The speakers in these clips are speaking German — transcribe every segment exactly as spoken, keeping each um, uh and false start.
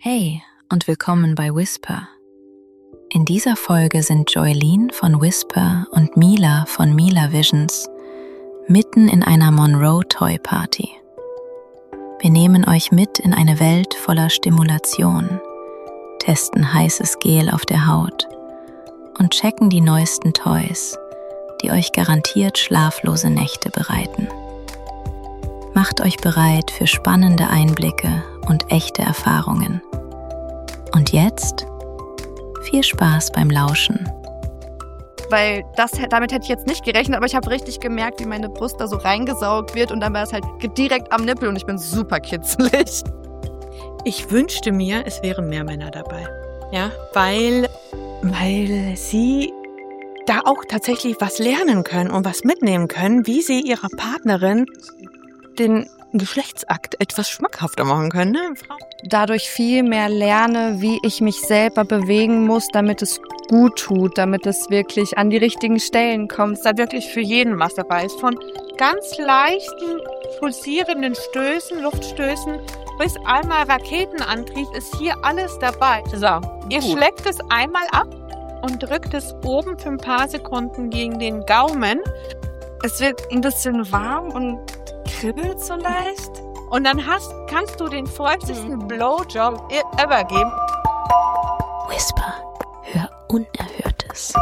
Hey und willkommen bei Whisper. In dieser Folge sind Joylene von Whisper und Mila von Mila Visions mitten in einer Monroe Toy Party. Wir nehmen euch mit in eine Welt voller Stimulation, testen heißes Gel auf der Haut und checken die neuesten Toys, die euch garantiert schlaflose Nächte bereiten. Macht euch bereit für spannende Einblicke und echte Erfahrungen. Und jetzt viel Spaß beim Lauschen. Weil das, damit hätte ich jetzt nicht gerechnet, aber ich habe richtig gemerkt, wie meine Brust da so reingesaugt wird und dann war es halt direkt am Nippel und ich bin super kitzelig. Ich wünschte mir, es wären mehr Männer dabei. Ja, weil, weil sie da auch tatsächlich was lernen können und was mitnehmen können, wie sie ihrer Partnerin den Geschlechtsakt etwas schmackhafter machen können, ne, Frau? Dadurch viel mehr lerne, wie ich mich selber bewegen muss, damit es gut tut, damit es wirklich an die richtigen Stellen kommt. Da wirklich für jeden was dabei ist. Von ganz leichten, pulsierenden Stößen, Luftstößen bis einmal Raketenantrieb ist hier alles dabei. So, ihr gut. Schleckt es einmal ab und drückt es oben für ein paar Sekunden gegen den Gaumen. Es wird ein bisschen warm und kribbelt so leicht. Und dann hast, kannst du den feuchtesten mhm. Blowjob ever geben. Whisper, hör Unerhörtes.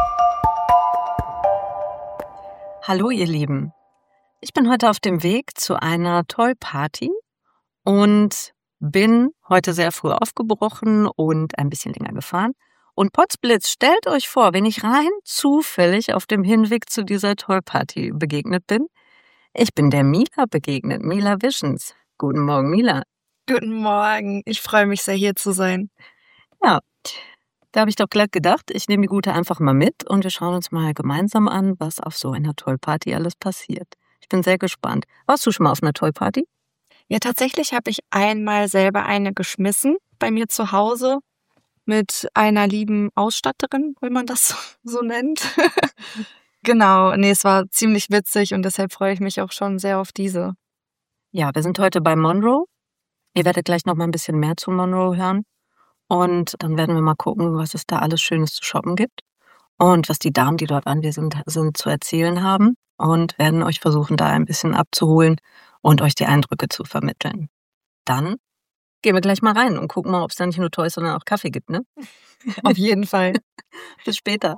Hallo ihr Lieben, ich bin heute auf dem Weg zu einer Toy Party und bin heute sehr früh aufgebrochen und ein bisschen länger gefahren. Und Potzblitz, stellt euch vor, wenn ich rein zufällig auf dem Hinweg zu dieser Toy Party begegnet bin. Ich bin der Mila begegnet, Mila Visions. Guten Morgen, Mila. Guten Morgen, ich freue mich sehr, hier zu sein. Ja, da habe ich doch glatt gedacht, ich nehme die Gute einfach mal mit und wir schauen uns mal gemeinsam an, was auf so einer Toy Party alles passiert. Ich bin sehr gespannt. Warst du schon mal auf einer Toy Party? Ja, tatsächlich habe ich einmal selber eine geschmissen bei mir zu Hause mit einer lieben Ausstatterin, wenn man das so nennt. Genau, nee, es war ziemlich witzig und deshalb freue ich mich auch schon sehr auf diese. Ja, wir sind heute bei Monroe. Ihr werdet gleich noch mal ein bisschen mehr zu Monroe hören. Und dann werden wir mal gucken, was es da alles Schönes zu shoppen gibt. Und was die Damen, die dort anwesend sind, zu erzählen haben. Und werden euch versuchen, da ein bisschen abzuholen und euch die Eindrücke zu vermitteln. Dann gehen wir gleich mal rein und gucken mal, ob es da nicht nur Toys, sondern auch Kaffee gibt, ne? Auf jeden Fall. Bis später.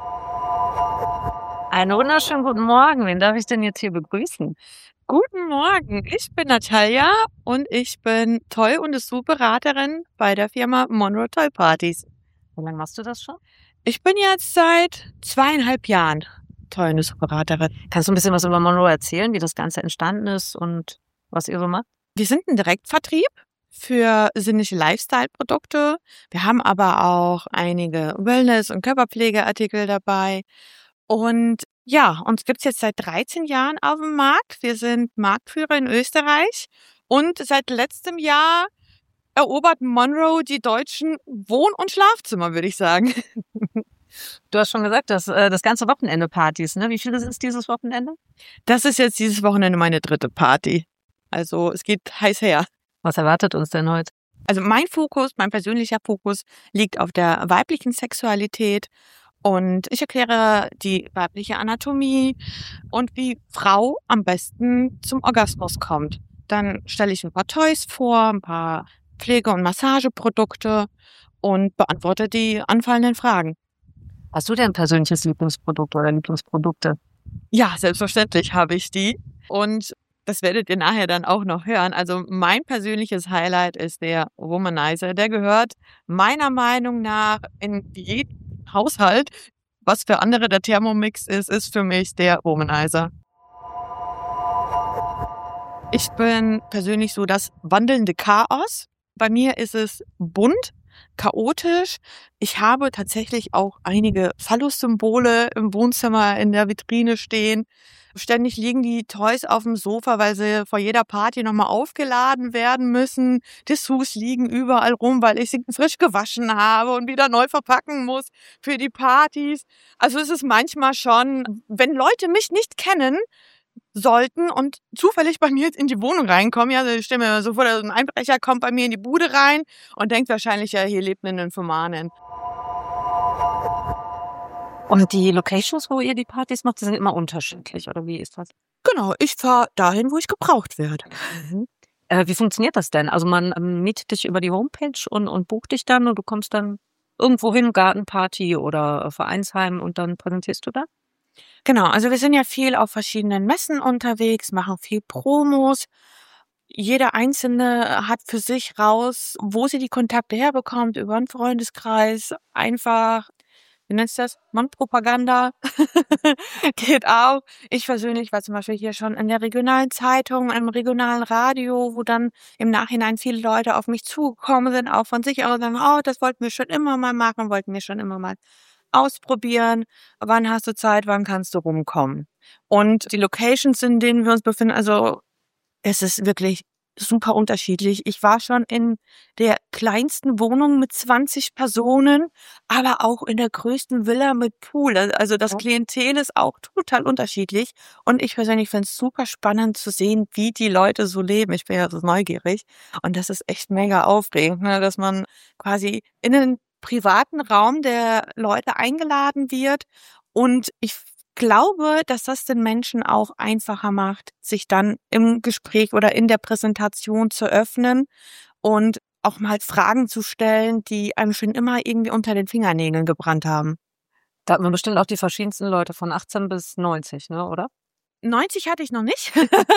Einen wunderschönen guten Morgen. Wen darf ich denn jetzt hier begrüßen? Guten Morgen, ich bin Natalia und ich bin Toy- und Dessous-Beraterin bei der Firma Monroe Toy Parties. Wie lange machst du das schon? Ich bin jetzt seit zweieinhalb Jahren Toy- und Dessous-Beraterin. Kannst du ein bisschen was über Monroe erzählen, wie das Ganze entstanden ist und was ihr so macht? Wir sind ein Direktvertrieb für sinnliche Lifestyle-Produkte. Wir haben aber auch einige Wellness- und Körperpflegeartikel dabei. Und ja, uns gibt's jetzt seit dreizehn Jahren auf dem Markt. Wir sind Marktführer in Österreich und seit letztem Jahr erobert Monroe die deutschen Wohn- und Schlafzimmer, würde ich sagen. Du hast schon gesagt, dass äh, das ganze Wochenende Partys, ne? Wie viele sind es dieses Wochenende? Das ist jetzt dieses Wochenende meine dritte Party. Also es geht heiß her. Was erwartet uns denn heute? Also mein Fokus, mein persönlicher Fokus liegt auf der weiblichen Sexualität. Und ich erkläre die weibliche Anatomie und wie Frau am besten zum Orgasmus kommt. Dann stelle ich ein paar Toys vor, ein paar Pflege- und Massageprodukte und beantworte die anfallenden Fragen. Hast du denn ein persönliches Lieblingsprodukt oder Lieblingsprodukte? Ja, selbstverständlich habe ich die. Und das werdet ihr nachher dann auch noch hören. Also mein persönliches Highlight ist der Womanizer. Der gehört meiner Meinung nach in jeden Haushalt. Was für andere der Thermomix ist, ist für mich der Womanizer. Ich bin persönlich so das wandelnde Chaos. Bei mir ist es bunt, chaotisch. Ich habe tatsächlich auch einige Phallus-Symbole im Wohnzimmer in der Vitrine stehen. Ständig liegen die Toys auf dem Sofa, weil sie vor jeder Party nochmal aufgeladen werden müssen. Dessous liegen überall rum, weil ich sie frisch gewaschen habe und wieder neu verpacken muss für die Partys. Also es ist manchmal schon, wenn Leute mich nicht kennen, sollten und zufällig bei mir jetzt in die Wohnung reinkommen. Ja, also ich stelle mir so vor, ein Einbrecher kommt bei mir in die Bude rein und denkt wahrscheinlich, ja, hier lebt eine Nymphomanin. Und die Locations, wo ihr die Partys macht, die sind immer unterschiedlich, oder wie ist das? Genau, ich fahre dahin, wo ich gebraucht werde. Mhm. Äh, wie funktioniert das denn? Also man ähm, mietet dich über die Homepage und, und bucht dich dann und du kommst dann irgendwo hin, Gartenparty oder Vereinsheim und dann präsentierst du da? Genau, also wir sind ja viel auf verschiedenen Messen unterwegs, machen viel Promos. Jeder Einzelne hat für sich raus, wo sie die Kontakte herbekommt, über einen Freundeskreis, einfach, wie nennst du das? Mundpropaganda geht auch. Ich persönlich war zum Beispiel hier schon in der regionalen Zeitung, im regionalen Radio, wo dann im Nachhinein viele Leute auf mich zugekommen sind, auch von sich aus sagen, oh, das wollten wir schon immer mal machen, wollten wir schon immer mal ausprobieren. Wann hast du Zeit, wann kannst du rumkommen? Und die Locations, in denen wir uns befinden, also es ist wirklich super unterschiedlich. Ich war schon in der kleinsten Wohnung mit zwanzig Personen, aber auch in der größten Villa mit Pool. Also das Klientel ist auch total unterschiedlich. Und ich persönlich finde es super spannend zu sehen, wie die Leute so leben. Ich bin ja so neugierig. Und das ist echt mega aufregend, ne? Dass man quasi in einen privaten Raum der Leute eingeladen wird. Und ich glaube, dass das den Menschen auch einfacher macht, sich dann im Gespräch oder in der Präsentation zu öffnen und auch mal Fragen zu stellen, die einem schon immer irgendwie unter den Fingernägeln gebrannt haben. Da hat man bestimmt auch die verschiedensten Leute von achtzehn bis neunzig, ne, oder? neunzig hatte ich noch nicht.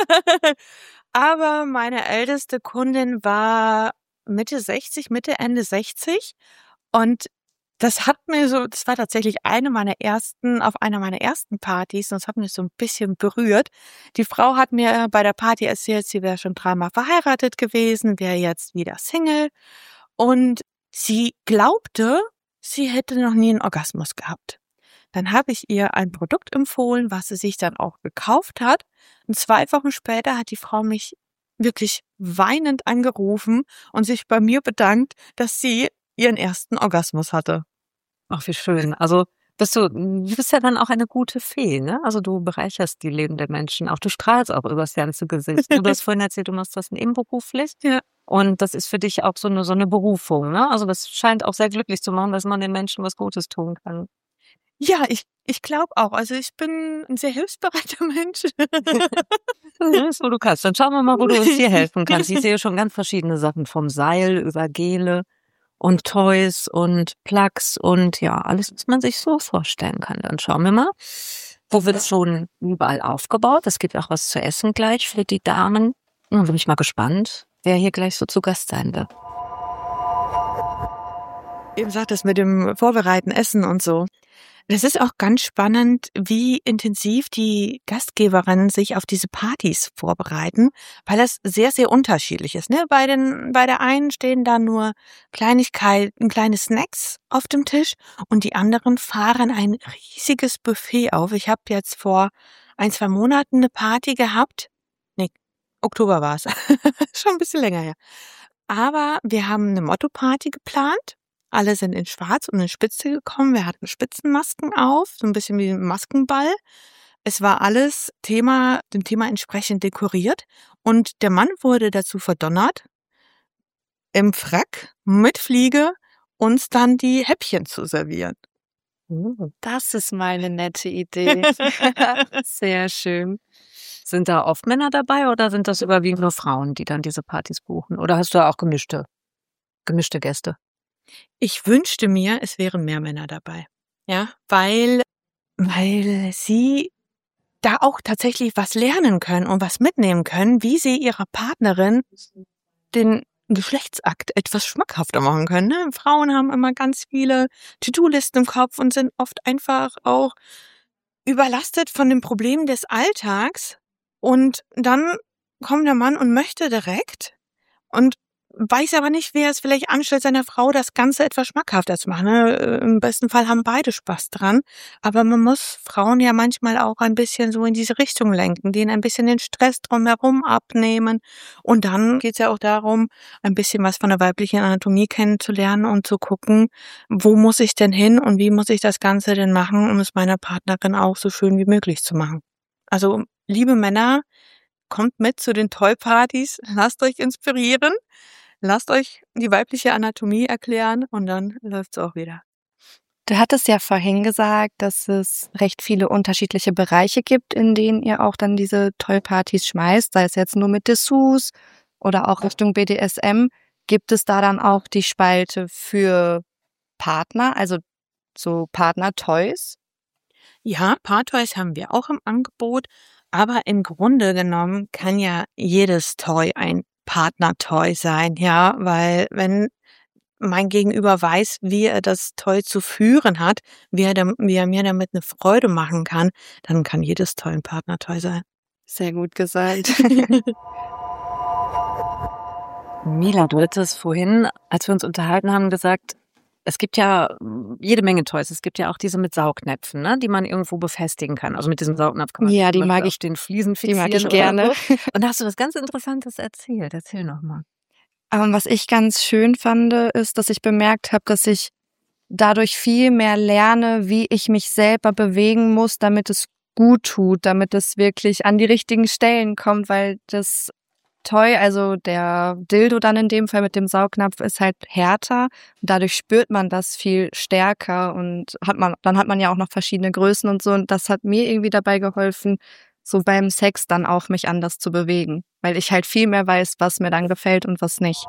Aber meine älteste Kundin war Mitte sechzig, Mitte, Ende sechzig. Und das hat mir so, das war tatsächlich eine meiner ersten, auf einer meiner ersten Partys, und das hat mich so ein bisschen berührt. Die Frau hat mir bei der Party erzählt, sie wäre schon dreimal verheiratet gewesen, wäre jetzt wieder Single und sie glaubte, sie hätte noch nie einen Orgasmus gehabt. Dann habe ich ihr ein Produkt empfohlen, was sie sich dann auch gekauft hat. Und zwei Wochen später hat die Frau mich wirklich weinend angerufen und sich bei mir bedankt, dass sie ihren ersten Orgasmus hatte. Ach, wie schön. Also bist du, du bist ja dann auch eine gute Fee, ne? Also du bereicherst die Leben der Menschen. Auch du strahlst auch übers ganze Gesicht. Du hast vorhin erzählt, du machst das nebenberuflich. Ja. Und das ist für dich auch so eine, so eine Berufung, ne? Also das scheint auch sehr glücklich zu machen, dass man den Menschen was Gutes tun kann. Ja, ich, ich glaube auch. Also ich bin ein sehr hilfsbereiter Mensch. So, du kannst. Dann schauen wir mal, wo du uns hier helfen kannst. Ich sehe schon ganz verschiedene Sachen, vom Seil über Gele und Toys und Plugs und ja, alles, was man sich so vorstellen kann. Dann schauen wir mal, wo wird schon überall aufgebaut. Es gibt auch was zu essen gleich für die Damen. Dann bin ich mal gespannt, wer hier gleich so zu Gast sein wird. Eben sagt das mit dem Vorbereiten, Essen und so. Das ist auch ganz spannend, wie intensiv die Gastgeberinnen sich auf diese Partys vorbereiten, weil das sehr, sehr unterschiedlich ist. Ne? Bei den, bei der einen stehen da nur Kleinigkeiten, kleine Snacks auf dem Tisch und die anderen fahren ein riesiges Buffet auf. Ich habe jetzt vor ein, zwei Monaten eine Party gehabt. Nee, Oktober war es. Schon ein bisschen länger her. Aber wir haben eine Motto-Party geplant. Alle sind in Schwarz und in Spitze gekommen. Wir hatten Spitzenmasken auf, so ein bisschen wie ein Maskenball. Es war alles Thema, dem Thema entsprechend dekoriert. Und der Mann wurde dazu verdonnert, im Frack mit Fliege uns dann die Häppchen zu servieren. Das ist meine nette Idee. Sehr schön. Sind da oft Männer dabei oder sind das überwiegend nur Frauen, die dann diese Partys buchen? Oder hast du da auch gemischte, gemischte Gäste? Ich wünschte mir, es wären mehr Männer dabei. Ja, weil, weil sie da auch tatsächlich was lernen können und was mitnehmen können, wie sie ihrer Partnerin den Geschlechtsakt etwas schmackhafter machen können. Ne? Frauen haben immer ganz viele To-Do-Listen im Kopf und sind oft einfach auch überlastet von den Problemen des Alltags. Und dann kommt der Mann und möchte direkt und weiß aber nicht, wer es vielleicht anstellt, seiner Frau das Ganze etwas schmackhafter zu machen. Im besten Fall haben beide Spaß dran. Aber man muss Frauen ja manchmal auch ein bisschen so in diese Richtung lenken, denen ein bisschen den Stress drumherum abnehmen. Und dann geht es ja auch darum, ein bisschen was von der weiblichen Anatomie kennenzulernen und zu gucken, wo muss ich denn hin und wie muss ich das Ganze denn machen, um es meiner Partnerin auch so schön wie möglich zu machen. Also liebe Männer, kommt mit zu den Toy-Partys, lasst euch inspirieren, lasst euch die weibliche Anatomie erklären und dann läuft's auch wieder. Du hattest ja vorhin gesagt, dass es recht viele unterschiedliche Bereiche gibt, in denen ihr auch dann diese Toy-Partys schmeißt, sei es jetzt nur mit Dessous oder auch Richtung B D S M. Gibt es da dann auch die Spalte für Partner, also so Partner-Toys? Ja, Paar-Toys haben wir auch im Angebot, aber im Grunde genommen kann ja jedes Toy ein Partner-Toy sein, ja, weil wenn mein Gegenüber weiß, wie er das Toy zu führen hat, wie er, dam- wie er mir damit eine Freude machen kann, dann kann jedes Toy ein Partner-Toy sein. Sehr gut gesagt. Mila, du hattest vorhin, als wir uns unterhalten haben, gesagt, es gibt ja mm, jede Menge Toys. Es gibt ja auch diese mit Saugnäpfen, ne, die man irgendwo befestigen kann. Also mit diesem Saugnapf kann man Ja, die zum mag Beispiel ich- auf den Fliesen die fixieren. mag ich oder gerne. So. Und da hast du was ganz Interessantes erzählt. Erzähl noch mal. Aber was ich ganz schön fand, ist, dass ich bemerkt habe, dass ich dadurch viel mehr lerne, wie ich mich selber bewegen muss, damit es gut tut, damit es wirklich an die richtigen Stellen kommt, weil das Toy, also der Dildo dann in dem Fall mit dem Saugnapf, ist halt härter. Und dadurch spürt man das viel stärker und hat man, dann hat man ja auch noch verschiedene Größen und so. Und das hat mir irgendwie dabei geholfen, so beim Sex dann auch mich anders zu bewegen, weil ich halt viel mehr weiß, was mir dann gefällt und was nicht.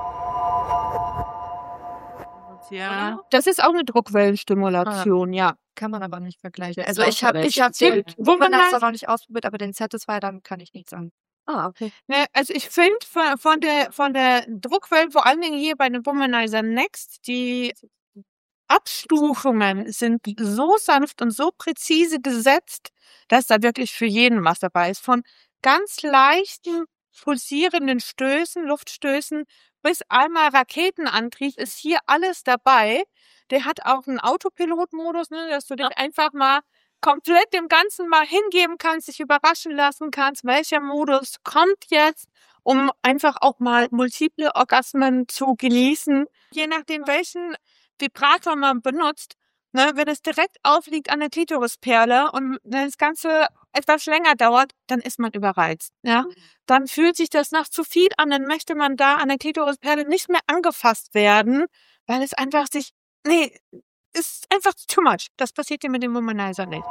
Ja, das ist auch eine Druckwellenstimulation, ja. Kann man aber nicht vergleichen. Also Also ich habe ich hab den Wo man Womanizer halt- noch nicht ausprobiert, aber den Satisfyer, dann kann ich nichts sagen. Ah, okay. Ne, also ich finde von, von der von der Druckwelle, vor allen Dingen hier bei den Womanizer Next, die Abstufungen sind so sanft und so präzise gesetzt, dass da wirklich für jeden was dabei ist. Von ganz leichten, pulsierenden Stößen, Luftstößen bis einmal Raketenantrieb ist hier alles dabei. Der hat auch einen Autopilot-Modus, ne, dass du dich einfach mal komplett dem Ganzen mal hingeben kannst, dich überraschen lassen kannst, welcher Modus kommt jetzt, um einfach auch mal multiple Orgasmen zu genießen. Je nachdem, welchen Vibrator man benutzt, ne, wenn es direkt aufliegt an der Klitorisperle und wenn das Ganze etwas länger dauert, dann ist man überreizt. Ja? Dann fühlt sich das nach zu viel an, dann möchte man da an der Klitorisperle nicht mehr angefasst werden, weil es einfach sich, nee, ist einfach too much. Das passiert dir mit dem Womanizer nicht.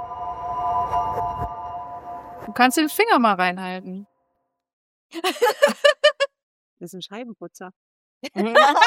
Du kannst den Finger mal reinhalten. Das ist ein Scheibenputzer. So, wir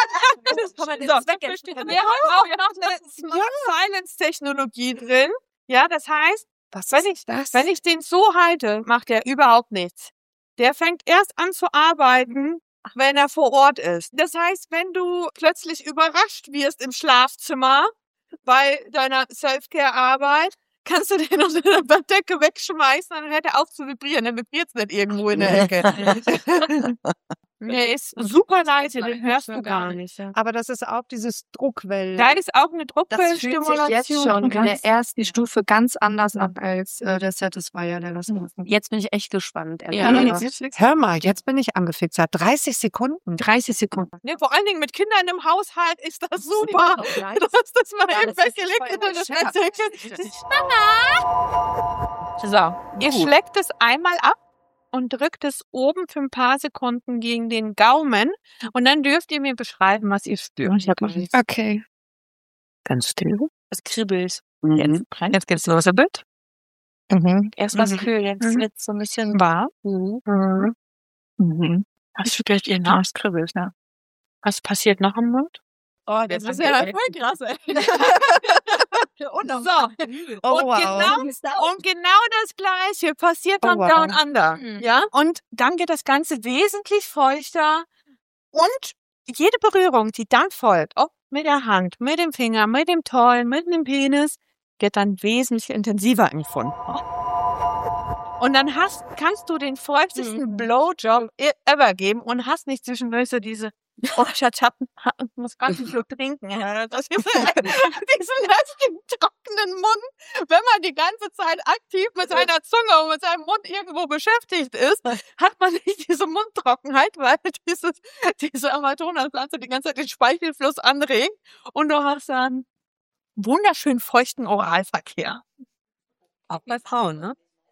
haben auch noch eine Smart Silence Technologie drin. Ja, das heißt, Was wenn ich, wenn ich den so halte, macht er überhaupt nichts. Der fängt erst an zu arbeiten, wenn er vor Ort ist. Das heißt, wenn du plötzlich überrascht wirst im Schlafzimmer bei deiner Self-Care-Arbeit, kannst du den unter der Bettdecke wegschmeißen, dann hört er auf zu vibrieren. Dann vibriert es nicht irgendwo in der Ecke. Der ist super leise, den hörst du gar nicht. Ja. Aber das ist auch dieses Druckwellen. Da ist auch eine Das fühlt sich jetzt Druckwellenstimulation. schon in der ersten Stufe ganz anders ab als äh, der Satisfyer, der das macht. Jetzt bin ich echt gespannt. Ja, Hör mal, jetzt bin ich angefixt. Seit dreißig Sekunden. dreißig Sekunden. Ne, vor allen Dingen mit Kindern im Haushalt ist das super. Du hast das mal Ja, eben das ist weggelegt voll in der schwer. Bettdecke. So, ihr schlägt es einmal ab und drückt es oben für ein paar Sekunden gegen den Gaumen und dann dürft ihr mir beschreiben, was ihr spürt. Ich habe nichts. Okay. Ganz still. Es kribbelt. Mhm. Jetzt, jetzt geht's los, bitte. Mhm. Erst was kühl, jetzt wird so ein bisschen warm. Mhm. Mhm. Was spürt ihr noch? Es kribbelt, ja. Was passiert noch im Mund? Oh, das ist ja voll krass, ey. So, Oh, und, wow. genau, und genau das Gleiche passiert Oh, dann wow. Down Under. Mhm. Ja? Und dann wird das Ganze wesentlich feuchter und jede Berührung, die dann folgt, ob mit der Hand, mit dem Finger, mit dem Toy, mit dem Penis, wird dann wesentlich intensiver empfunden. Und dann hast, kannst du den feuchtesten Blowjob e- ever geben und hast nicht zwischendurch so diese, oh, Schatz, hab, hab, muss ganz viel trinken. Ja, das ist diesen lästigen, trockenen Mund. Wenn man die ganze Zeit aktiv mit seiner Zunge und mit seinem Mund irgendwo beschäftigt ist, hat man nicht diese Mundtrockenheit, weil dieses, diese Amazonaspflanze die ganze Zeit den Speichelfluss anregt und du hast dann wunderschön feuchten Oralverkehr. Auch bei Frauen, ne?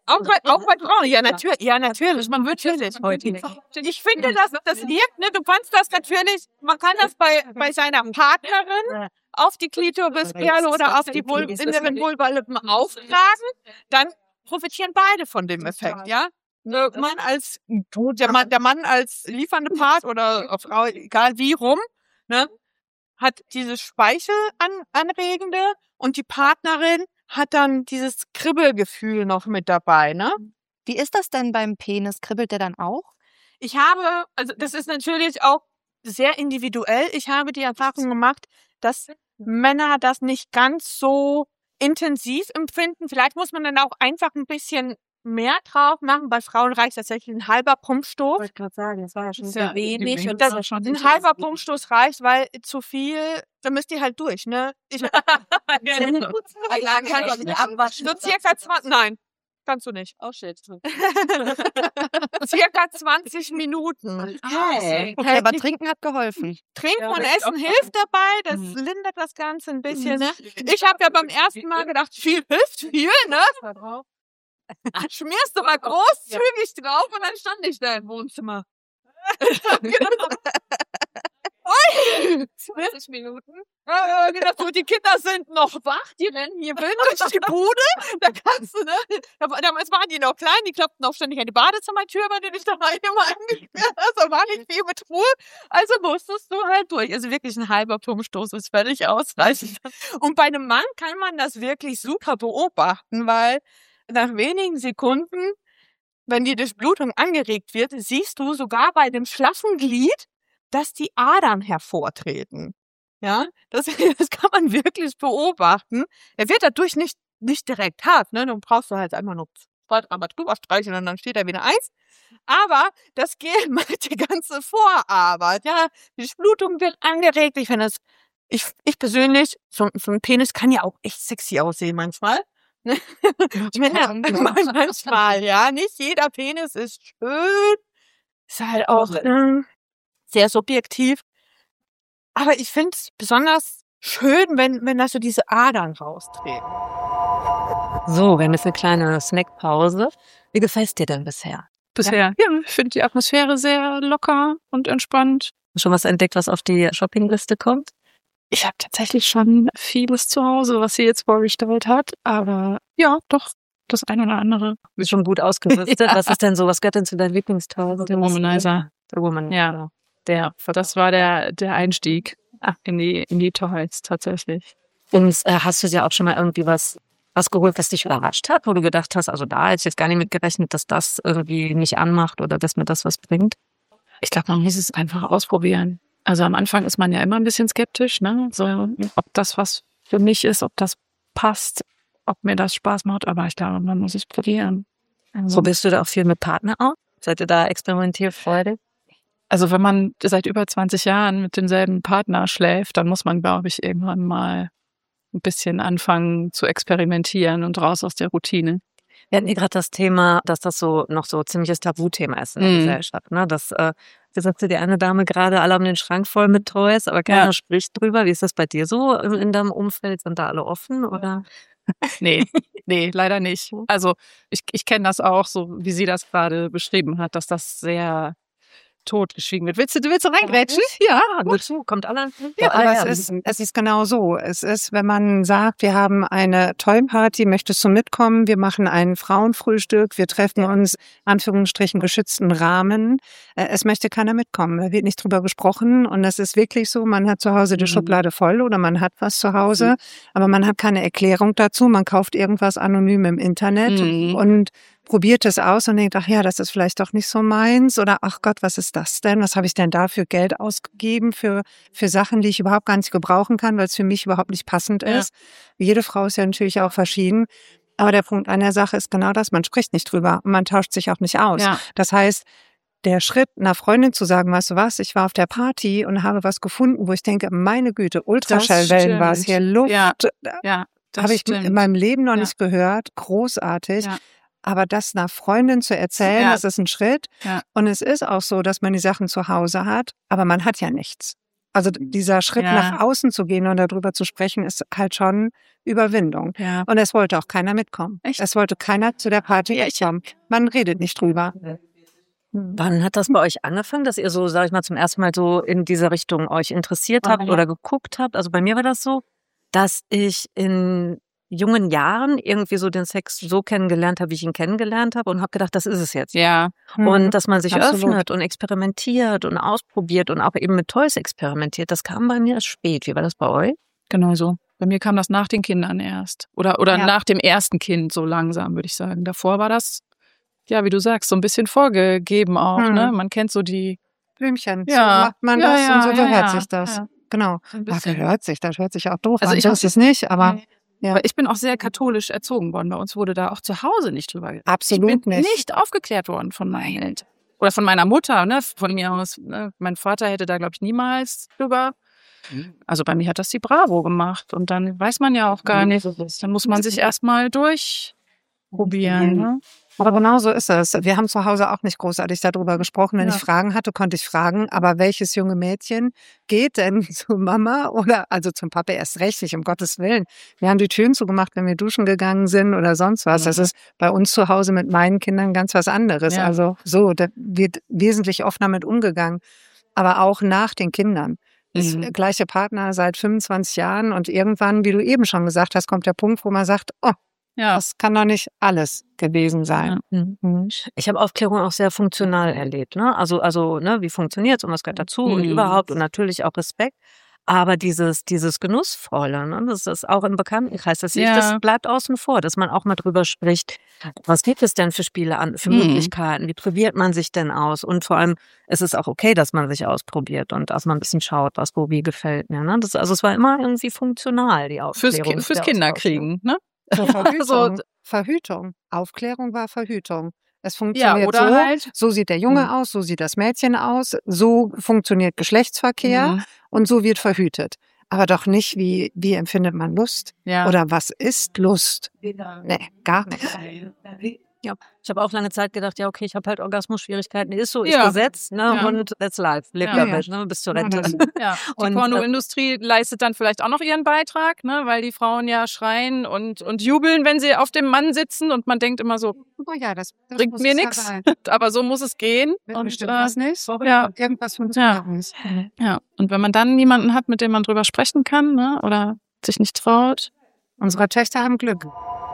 Auch bei, auch bei Frauen, ja natürlich, ja natürlich, man wird natürlich. Ich finde, dass das wirkt, ne, du kannst das natürlich, man kann das bei, bei seiner Partnerin auf die Klitorisperle oder auf die Vul- inneren Vulvalippen auftragen, dann profitieren beide von dem Effekt, ja. Der Mann als, der Mann, der Mann als liefernde Part oder Frau, egal wie rum, ne, hat dieses Speichelanregende und die Partnerin hat dann dieses Kribbelgefühl noch mit dabei, ne? Wie ist das denn beim Penis? Kribbelt der dann auch? Ich habe, also das ist natürlich auch sehr individuell. Ich habe die Erfahrung gemacht, dass Männer das nicht ganz so intensiv empfinden. Vielleicht muss man dann auch einfach ein bisschen mehr drauf machen. Bei Frauen reicht tatsächlich ein halber Pumpstoß. Wollte ich gerade sagen, das war ja schon sehr sehr wenig. Und das, ein halber Pumpstoß reicht, weil zu viel, da müsst ihr halt durch, ne? Ich, so circa zwanzig, nein, kannst du nicht. Oh shit. Circa zwanzig Minuten. Okay, okay, aber Trinken hat geholfen. Trinken Ja, und das Essen hilft dabei, das Mhm. lindert das Ganze ein bisschen, ne? Ich habe ja beim ersten Mal gedacht, viel hilft viel, ne? Schmierst du mal großzügig drauf und dann stand ich da im Wohnzimmer. zwanzig Minuten. Ja, gedacht, so, die Kinder sind noch wach, die rennen hier wild durch die Bude. Da kannst du, ne? Da, damals waren die noch klein, die klopften auch ständig an die Badezimmertür, weil du dich da rein immer eingesperrt hast. Da war nicht viel mit Ruhe. Also musstest du halt durch. Also wirklich ein halber Pumpstoß ist völlig ausreichend. Und bei einem Mann kann man das wirklich super beobachten, weil nach wenigen Sekunden, wenn die Durchblutung angeregt wird, siehst du sogar bei dem schlaffen Glied, dass die Adern hervortreten. Ja, das, das kann man wirklich beobachten. Er wird dadurch nicht, nicht direkt hart, ne? Dann brauchst du halt einmal nur zwei, dreimal drüber streicheln und dann steht er wieder eins. Aber das Gel macht die ganze Vorarbeit, ja. Die Durchblutung wird angeregt. Ich finde das, ich, ich persönlich, so, so ein Penis kann ja auch echt sexy aussehen manchmal. Männer, manchmal, ja. Nicht jeder Penis ist schön. Ist halt auch äh, sehr subjektiv. Aber ich finde es besonders schön, wenn, wenn da so diese Adern raustreten. So, wir haben jetzt eine kleine Snackpause. Wie gefällt es dir denn bisher? Bisher, ja, ich finde die Atmosphäre sehr locker und entspannt. Schon was entdeckt, was auf die Shoppingliste kommt? Ich habe tatsächlich schon vieles zu Hause, was sie jetzt vorgestellt hat, aber ja, doch, das eine oder andere. Ist schon gut ausgerüstet. Ja. Was ist denn so, was gehört denn zu deinen Lieblingstoys? Der Womanizer. Der Woman. Ja, der, das war der, der Einstieg in die, in die Toys tatsächlich. Und äh, hast du dir auch schon mal irgendwie was, was geholt, was dich überrascht hat, wo du gedacht hast, also da hätte ich jetzt gar nicht mit gerechnet, dass das irgendwie nicht anmacht oder dass mir das was bringt? Ich glaube, man muss es einfach ausprobieren. Also am Anfang ist man ja immer ein bisschen skeptisch, ne? So, ob das was für mich ist, ob das passt, ob mir das Spaß macht. Aber ich glaube, man muss es probieren. Also, Probierst du da auch viel mit Partner auch? Seid ihr da experimentierfreudig? also wenn man seit über zwanzig Jahren mit demselben Partner schläft, dann muss man, glaube ich, irgendwann mal ein bisschen anfangen zu experimentieren und raus aus der Routine. Wir hatten hier gerade das Thema, dass das so noch so ziemliches Tabuthema ist in der Mhm. Gesellschaft. Ne? Das, äh, wie sagte die eine Dame gerade, alle haben den Schrank voll mit Toys, aber keiner Ja. spricht drüber. Wie ist das bei dir so in deinem Umfeld? Sind da alle offen oder? Nee, nee, leider nicht. Also ich, ich kenne das auch, so wie sie das gerade beschrieben hat, dass das sehr totgeschwiegen wird. Willst du, willst du reingrätschen? Ja, Gut zu, kommt alle. Ja, aber es ist, es ist genau so. Es ist, wenn man sagt, wir haben eine Toy-Party, möchtest du mitkommen? Wir machen ein Frauenfrühstück, wir treffen uns, Anführungsstrichen, geschützten Rahmen. Äh, Es möchte keiner mitkommen. Da wird nicht drüber gesprochen. Und das ist wirklich so, man hat zu Hause die Mhm. Schublade voll oder man hat was zu Hause, aber man hat keine Erklärung dazu. Man kauft irgendwas anonym im Internet Mhm. und probiert es aus und denkt, ach ja, das ist vielleicht doch nicht so meins oder ach Gott, was ist das denn? Was habe ich denn da für Geld ausgegeben für, für Sachen, die ich überhaupt gar nicht gebrauchen kann, weil es für mich überhaupt nicht passend Ja. ist. Jede Frau ist ja natürlich auch verschieden. Aber der Punkt an der Sache ist genau das, man spricht nicht drüber und man tauscht sich auch nicht aus. Ja. Das heißt, der Schritt, einer Freundin zu sagen, weißt du was, ich war auf der Party und habe was gefunden, wo ich denke, meine Güte, Ultraschallwellen war es hier, stimmt. Luft, Ja. Ja, das habe ich stimmt. in meinem Leben noch Ja. nicht gehört, großartig. Ja. Aber das einer Freundin zu erzählen, Ja. das ist ein Schritt. Ja. Und es ist auch so, dass man die Sachen zu Hause hat, aber man hat ja nichts. Also dieser Schritt Ja. nach außen zu gehen und darüber zu sprechen, ist halt schon Überwindung. Ja. Und es wollte auch keiner mitkommen. Echt? Es wollte keiner zu der Party mitkommen. Man redet nicht drüber. Wann hat das bei euch angefangen, dass ihr so, sag ich mal, zum ersten Mal so in diese Richtung euch interessiert habt Ah, ja. oder geguckt habt? Also bei mir war das so, dass ich in jungen Jahren irgendwie so den Sex so kennengelernt habe, wie ich ihn kennengelernt habe und habe gedacht, das ist es jetzt. Ja. Und dass man sich Absolut. öffnet und experimentiert und ausprobiert und auch eben mit Toys experimentiert, das kam bei mir erst spät. Wie war das bei euch? Genau so. Bei mir kam das nach den Kindern erst. Oder, oder Ja. nach dem ersten Kind so langsam, würde ich sagen. Davor war das, ja, wie du sagst, so ein bisschen vorgegeben auch. Hm. Ne? Man kennt so die. Blümchen, Ja. so macht man Ja, das ja, und so ja, gehört ja, sich das. ja. Genau. So ein Ach, bisschen. gehört sich, das hört sich auch doof Also an. ich So hab- ist es nicht, aber ja. Aber ich bin auch sehr katholisch erzogen worden. Bei uns wurde da auch zu Hause nicht drüber geredet. Absolut ich bin nicht. nicht aufgeklärt worden von meinen Eltern. Oder von meiner Mutter, ne? Von mir aus. Ne? Mein Vater hätte da, glaube ich, niemals drüber. Also bei mir hat das die Bravo gemacht. Und dann weiß man ja auch gar nicht. Dann muss man sich erstmal durchprobieren. Ne? Aber genau so ist es. Wir haben zu Hause auch nicht großartig darüber gesprochen. Wenn Ja. ich Fragen hatte, konnte ich fragen. Aber welches junge Mädchen geht denn zu Mama oder also zum Papa erst recht nicht, um Gottes Willen. Wir haben die Türen zugemacht, wenn wir duschen gegangen sind oder sonst was. Ja. Das ist bei uns zu Hause mit meinen Kindern ganz was anderes. Ja. Also so, da wird wesentlich offener mit umgegangen. Aber auch nach den Kindern. Ist Mhm. gleiche Partner seit fünfundzwanzig Jahren und irgendwann, wie du eben schon gesagt hast, kommt der Punkt, wo man sagt, oh, Ja. das kann doch nicht alles gewesen sein. Mhm. Ich habe Aufklärung auch sehr funktional erlebt, ne? Also, also, ne, wie funktioniert's und was gehört dazu und Mhm. überhaupt und natürlich auch Respekt. Aber dieses, dieses Genussvolle, ne, das ist auch im Bekanntenkreis, das, Ja. das bleibt außen vor, dass man auch mal drüber spricht. Was gibt es denn für Spiele an, für Mhm. Möglichkeiten? Wie probiert man sich denn aus? Und vor allem, es ist auch okay, dass man sich ausprobiert und dass man ein bisschen schaut, was wo wie gefällt mir, ne? Das, also, es war immer irgendwie funktional, die Fürs, Aufklärung. Ki- fürs der Kinderkriegen, ne? Zur Verhütung. Also- Verhütung. Aufklärung war Verhütung. Es funktioniert oder so, halt- so sieht der Junge Mhm. aus, so sieht das Mädchen aus, so funktioniert Geschlechtsverkehr Mhm. und so wird verhütet. Aber doch nicht, wie, wie empfindet man Lust? Ja. Oder was ist Lust? Nee, gar nicht. Ja, ich habe auch lange Zeit gedacht, ja, okay, ich habe halt Orgasmusschwierigkeiten, ist so, ist Ja. Gesetz, ne, Ja. und that's life, leb Ja. damit, ne, bis zur Ja, Rente. das- Ja, die Und, äh, Pornoindustrie leistet dann vielleicht auch noch ihren Beitrag, ne, weil die Frauen ja schreien und, und jubeln, wenn sie auf dem Mann sitzen und man denkt immer so, Oh ja, das, das bringt muss mir es ja nichts, sein. aber so muss es gehen. Wenn Und, bestimmt äh, was nicht, ja. irgendwas von Ja. ist. ja, und wenn man dann jemanden hat, mit dem man drüber sprechen kann, ne, oder sich nicht traut. Unsere Töchter haben Glück.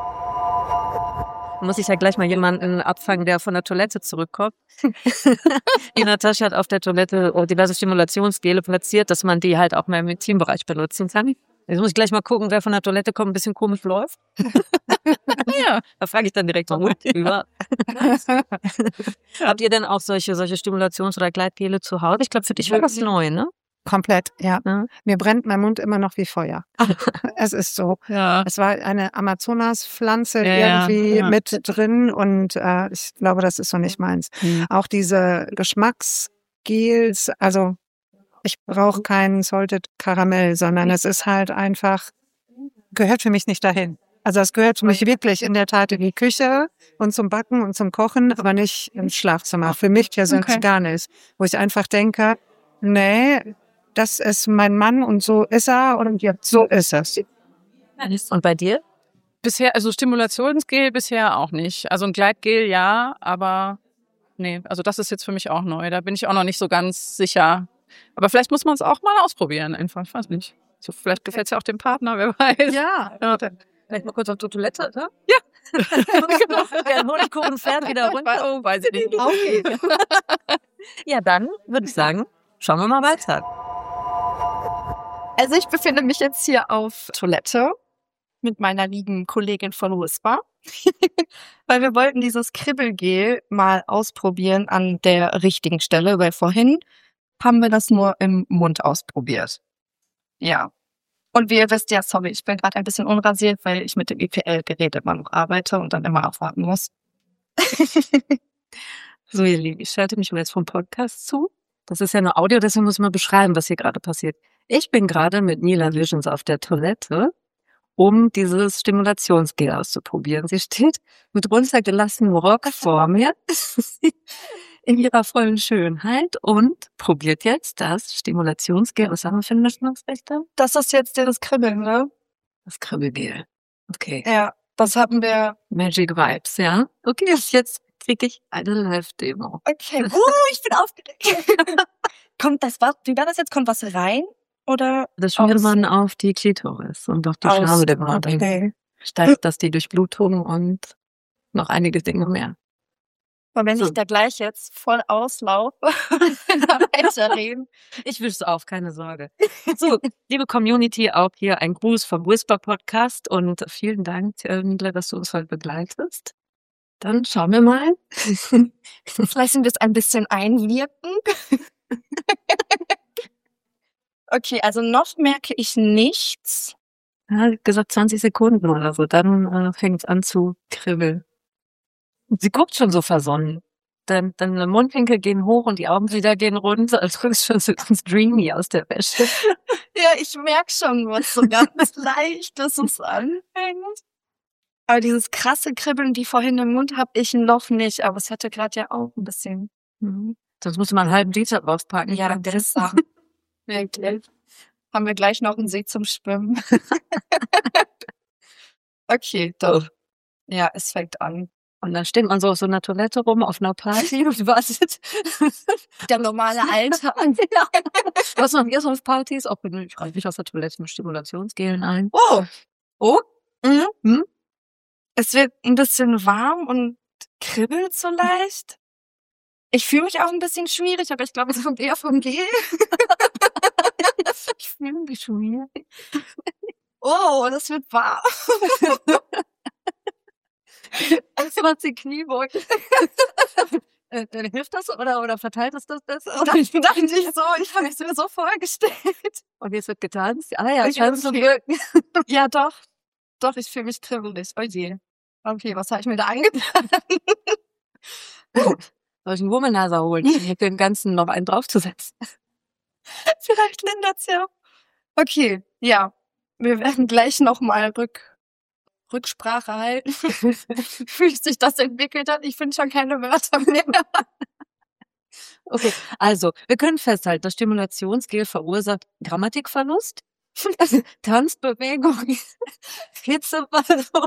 Muss ich ja gleich mal jemanden abfangen, der von der Toilette zurückkommt. Die Natascha hat auf der Toilette diverse Stimulationsgele platziert, dass man die halt auch mal im Intimbereich benutzen kann. Jetzt muss ich gleich mal gucken, wer von der Toilette kommt, ein bisschen komisch läuft. Ja, Da frage ich dann direkt mal über. Habt ihr denn auch solche, solche Stimulations- oder Gleitgele zu Hause? Ich glaube, für dich war das neu, ne? Komplett, ja. Ja. Mir brennt mein Mund immer noch wie Feuer. Es ist so. ja. Es war eine Amazonaspflanze Ja, ja, irgendwie ja. mit drin und äh, ich glaube, das ist so nicht meins. Mhm. Auch diese Geschmacksgels, also ich brauche keinen Salted Karamell, sondern es ist halt einfach, gehört für mich nicht dahin. Also es gehört für mich wirklich in der Tat in die Küche und zum Backen und zum Kochen, aber nicht ins Schlafzimmer. Für mich persönlich Okay. gar nicht. Wo ich einfach denke, nee, das ist mein Mann und so ist er und so ist es. Und bei dir? Bisher, also Stimulationsgel bisher auch nicht. Also ein Gleitgel ja, aber nee, also das ist jetzt für mich auch neu. Da bin ich auch noch nicht so ganz sicher. Aber vielleicht muss man es auch mal ausprobieren einfach, ich weiß nicht. So, vielleicht gefällt es ja auch dem Partner, wer weiß. Ja. Ja. Vielleicht mal kurz auf die Toilette, ne? Ja. Genau. Der Honigkuchen fährt wieder runter. Oh, weiß ich nicht. Okay. Ja, dann würde ich sagen, schauen wir mal weiter. Also ich befinde mich jetzt hier auf Toilette mit meiner lieben Kollegin von Whisper, weil wir wollten dieses Kribbelgel mal ausprobieren an der richtigen Stelle, weil vorhin haben wir das nur im Mund ausprobiert. Ja. Und wie ihr wisst, ja, sorry, ich bin gerade ein bisschen unrasiert, weil ich mit dem I P L-Gerät immer noch arbeite und dann immer aufwarten muss. So, ihr Lieben, ich schalte mich jetzt vom Podcast zu. Das ist ja nur Audio, deswegen muss ich mal beschreiben, was hier gerade passiert. Ich bin gerade mit Mila Visions auf der Toilette, um dieses Stimulationsgel auszuprobieren. Sie steht mit runtergelassenem Rock vor mir. in ihrer vollen Schönheit und probiert jetzt das Stimulationsgel. Was haben wir für einen Mischungsrichter? Das ist jetzt das Kribbeln, ne? Das Kribbelgel. Okay. Ja, das haben wir. Magic Vibes, ja. Okay, jetzt kriege ich eine Live-Demo. Okay. Uh, ich bin aufgeregt. Kommt das was? Wie war das jetzt? Kommt was rein? Oder? Das schmiert man auf die Klitoris und auf die Aus. Schamlippen. Und dann Okay. steigt das die Durchblutung und noch einige Dinge mehr. Und wenn So. ich da gleich jetzt voll auslaufe, weiterreden. Ich wüsste auf, keine Sorge. So, liebe Community, auch hier ein Gruß vom Whisper Podcast und vielen Dank, äh, Mila, dass du uns heute begleitest. Dann schauen wir mal. Vielleicht sind wir es ein bisschen einwirken. Okay, also noch merke ich nichts. Ja, gesagt zwanzig Sekunden oder so, dann äh, fängt es an zu kribbeln. Sie guckt schon so versonnen. Dann, dann die Mundwinkel gehen hoch und die Augenlider gehen runter, als guckst schon so ganz dreamy aus der Wäsche. Ja, ich merke schon, was so ganz leicht ist, es anfängt. Aber dieses krasse Kribbeln, wie vorhin im Mund, habe ich noch nicht. Aber es hatte gerade ja auch ein bisschen. Mhm. Sonst musste man einen halben Liter draufpacken. Ja, das ist auch. Wirklich. Haben wir gleich noch einen See zum Schwimmen. Okay, doch. Ja, es fängt an. Und dann steht man so auf so einer Toilette rum, auf einer Party und wartet. Der normale Alltag. Was machen wir so auf Partys? Auch wenn ich reiche mich aus der Toilette mit Stimulationsgelen ein. Oh. Oh, Mhm. Hm? Es wird ein bisschen warm und kribbelt so leicht. Ich fühle mich auch ein bisschen schwierig, aber ich glaube, es kommt eher vom Gel. Ich fühle mich schwierig. Oh, das wird warm. Das macht die Kniebeuge. Äh, Dann hilft das oder, oder verteilt das das besser? Dachte ich dachte ich so, ich habe es mir so vorgestellt. Und jetzt wird getanzt. Ah ja, Okay, scheint zu okay. wirken. Ja, doch. Doch, ich fühle mich kribbelig. Oh je. Okay, was habe ich mir da angetan? Soll ich einen Womanizer holen, um hier den ganzen noch einen draufzusetzen? Vielleicht lindert's ja. Okay, ja. Wir werden gleich nochmal Rück, Rücksprache halten, wie sich das entwickelt hat. Ich finde schon keine Wörter mehr. Okay, also, wir können festhalten, das Stimulationsgel verursacht Grammatikverlust, Tanzbewegung, Hitzewallung.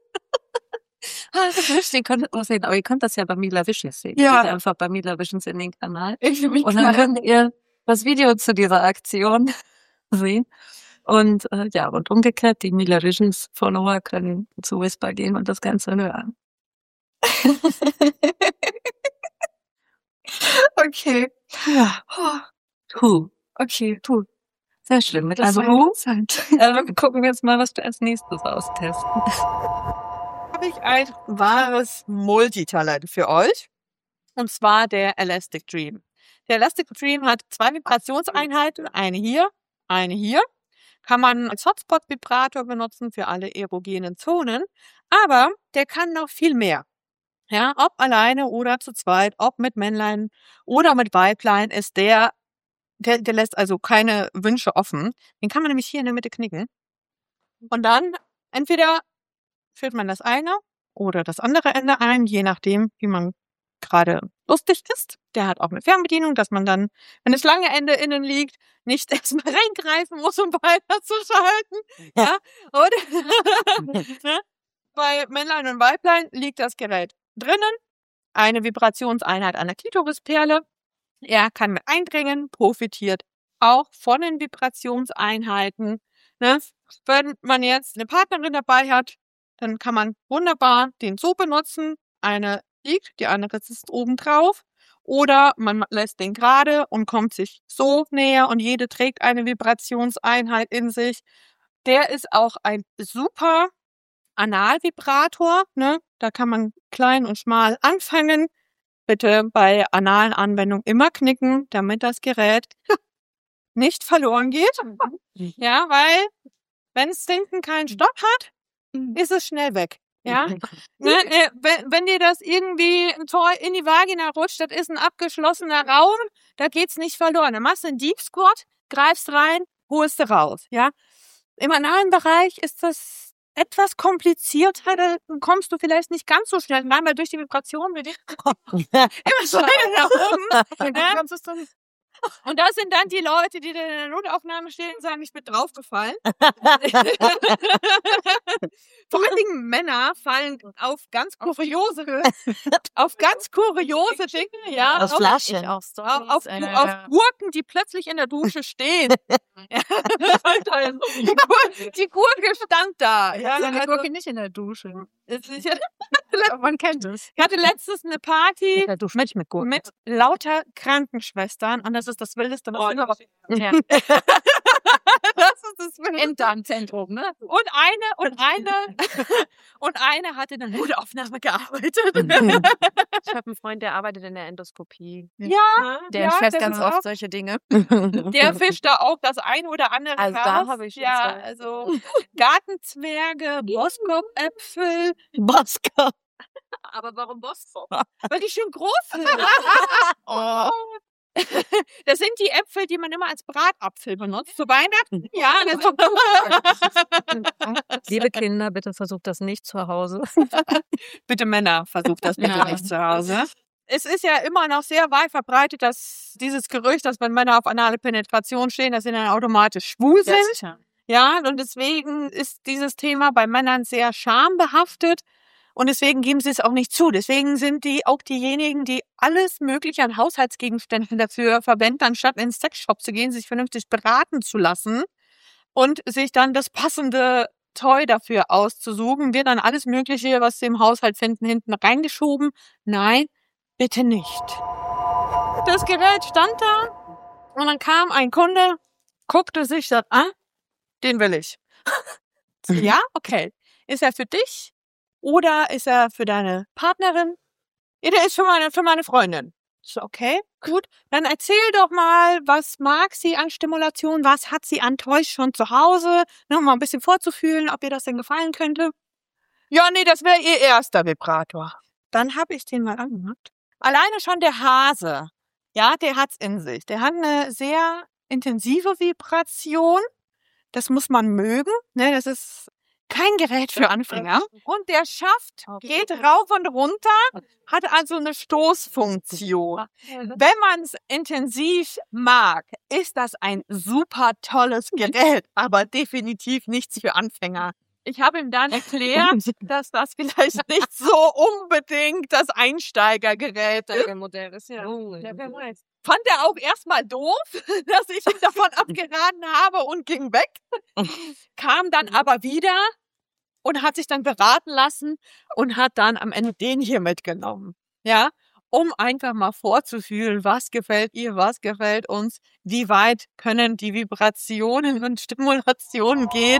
Den könnt ihr auch sehen, aber ihr könnt das ja bei Mila Visions sehen. Ja. Geht einfach bei Mila Visions in den Kanal. Ich fühle mich Und dann klar. könnt ihr das Video zu dieser Aktion sehen. Und äh, ja, und umgekehrt, die Mila Visions Follower können zu Whisper gehen und das Ganze hören. Okay. Ja. Puh, Okay. puh. Sehr schlimm. Mit Das also, war uh, interessant. äh, wir gucken jetzt mal, was wir als nächstes austesten. Habe ich ein wahres Multitalent für euch. Und zwar der Elastic Dream. Der Elastic Dream hat zwei Vibrationseinheiten. Eine hier, eine hier. Kann man als Hotspot-Vibrator benutzen für alle erogenen Zonen. Aber der kann noch viel mehr. Ja, ob alleine oder zu zweit, ob mit Männlein oder mit Weiblein, ist der, der, der lässt also keine Wünsche offen. Den kann man nämlich hier in der Mitte knicken. Und dann entweder führt man das eine oder das andere Ende ein, je nachdem, wie man gerade lustig ist. Der hat auch eine Fernbedienung, dass man dann, wenn das lange Ende innen liegt, nicht erstmal reingreifen muss, um weiterzuschalten. Ja, oder? Ne? Bei Männlein und Weiblein liegt das Gerät drinnen, eine Vibrationseinheit an der Klitorisperle. Er kann mit eindringen, profitiert auch von den Vibrationseinheiten. Ne? Wenn man jetzt eine Partnerin dabei hat, dann kann man wunderbar den so benutzen. Eine liegt, die andere sitzt oben drauf. Oder man lässt den gerade und kommt sich so näher und jede trägt eine Vibrationseinheit in sich. Der ist auch ein super Analvibrator, ne? Da kann man klein und schmal anfangen. Bitte bei analen Anwendungen immer knicken, damit das Gerät nicht verloren geht. Ja, weil wenn es hinten keinen Stopp hat, ist es schnell weg. Ja, ne, äh, wenn, wenn dir das irgendwie ein Tor in die Vagina rutscht, das ist ein abgeschlossener Raum, da geht's nicht verloren. Dann machst du einen Deep Squat, greifst rein, holst du raus. Ja, im analen Bereich ist das etwas komplizierter, da kommst du vielleicht nicht ganz so schnell rein, weil durch die Vibration wird immer schneller nach oben. Ja? Und das sind dann die Leute, die dann in der Notaufnahme stehen und sagen, ich bin draufgefallen. Vor allen Dingen Männer fallen auf ganz kuriose, auf ganz kuriose Dinge, ja. Aus auf, Flaschen. auf, auf, auf Gurken, die plötzlich in der Dusche stehen. die, Gur die Gurke stand da. Ja, Seine also, Gurke nicht in der Dusche. es ist- Man kennt es. Ich hatte letztens eine Party Ja, du schmeckst mit Gurken. mit lauter Krankenschwestern und das ist das Wildeste, was ich überhaupt. Ja. Das ist das Wildeste. Enddarmzentrum, ne? Und eine und eine und eine hat in der Notaufnahme gearbeitet. Ich habe einen Freund, der arbeitet in der Endoskopie. Ja, Der ja, entschärft das ganz ist oft auch- solche Dinge. Der fischt da auch das ein oder andere Also da raus. habe ich schon ja, zwei. also Gartenzwerge, Boskop-Äpfel, Boska. Aber warum Boskop? weil die schön groß sind. Oh. Das sind die Äpfel, die man immer als Bratapfel benutzt zu Weihnachten. Ja, das Liebe Kinder, bitte versucht das nicht zu Hause. Bitte Männer, versucht das bitte Ja. nicht zu Hause. Es ist ja immer noch sehr weit verbreitet, dass dieses Gerücht, dass wenn Männer auf anale Penetration stehen, dass sie dann automatisch schwul sind. Ja, sicher. Ja, und deswegen ist dieses Thema bei Männern sehr schambehaftet und deswegen geben sie es auch nicht zu. Deswegen sind die auch diejenigen, die alles Mögliche an Haushaltsgegenständen dafür verwenden, anstatt in den Sexshop zu gehen, sich vernünftig beraten zu lassen und sich dann das passende Toy dafür auszusuchen, wird dann alles Mögliche, was sie im Haushalt finden, hinten reingeschoben. Nein, bitte nicht. Das Gerät stand da und dann kam ein Kunde, guckte sich das an, den will ich. Ja, okay. Ist er für dich oder ist er für deine Partnerin? Ja, der ist für meine, für meine Freundin. So, okay, gut. Dann erzähl doch mal, was mag sie an Stimulation, was hat sie an Toys schon zu Hause, ne, um mal ein bisschen vorzufühlen, ob ihr das denn gefallen könnte. Ja, nee, das wäre ihr erster Vibrator. Dann habe ich den mal angemacht. Alleine schon der Hase, ja, der hat's in sich. Der hat eine sehr intensive Vibration. Das muss man mögen, ne, das ist kein Gerät für Anfänger. Und der Schaft geht rauf und runter, hat also eine Stoßfunktion. Wenn man es intensiv mag, ist das ein super tolles Gerät, aber definitiv nichts für Anfänger. Ich habe ihm dann erklärt, dass das vielleicht nicht so unbedingt das Einsteigergerät ist. Modell ist ja. Ja, wer weiß. Fand er auch erstmal doof, dass ich ihn davon abgeraten habe und ging weg. Kam dann aber wieder und hat sich dann beraten lassen und hat dann am Ende den hier mitgenommen. Ja, um einfach mal vorzufühlen, was gefällt ihr, was gefällt uns, wie weit können die Vibrationen und Stimulationen gehen.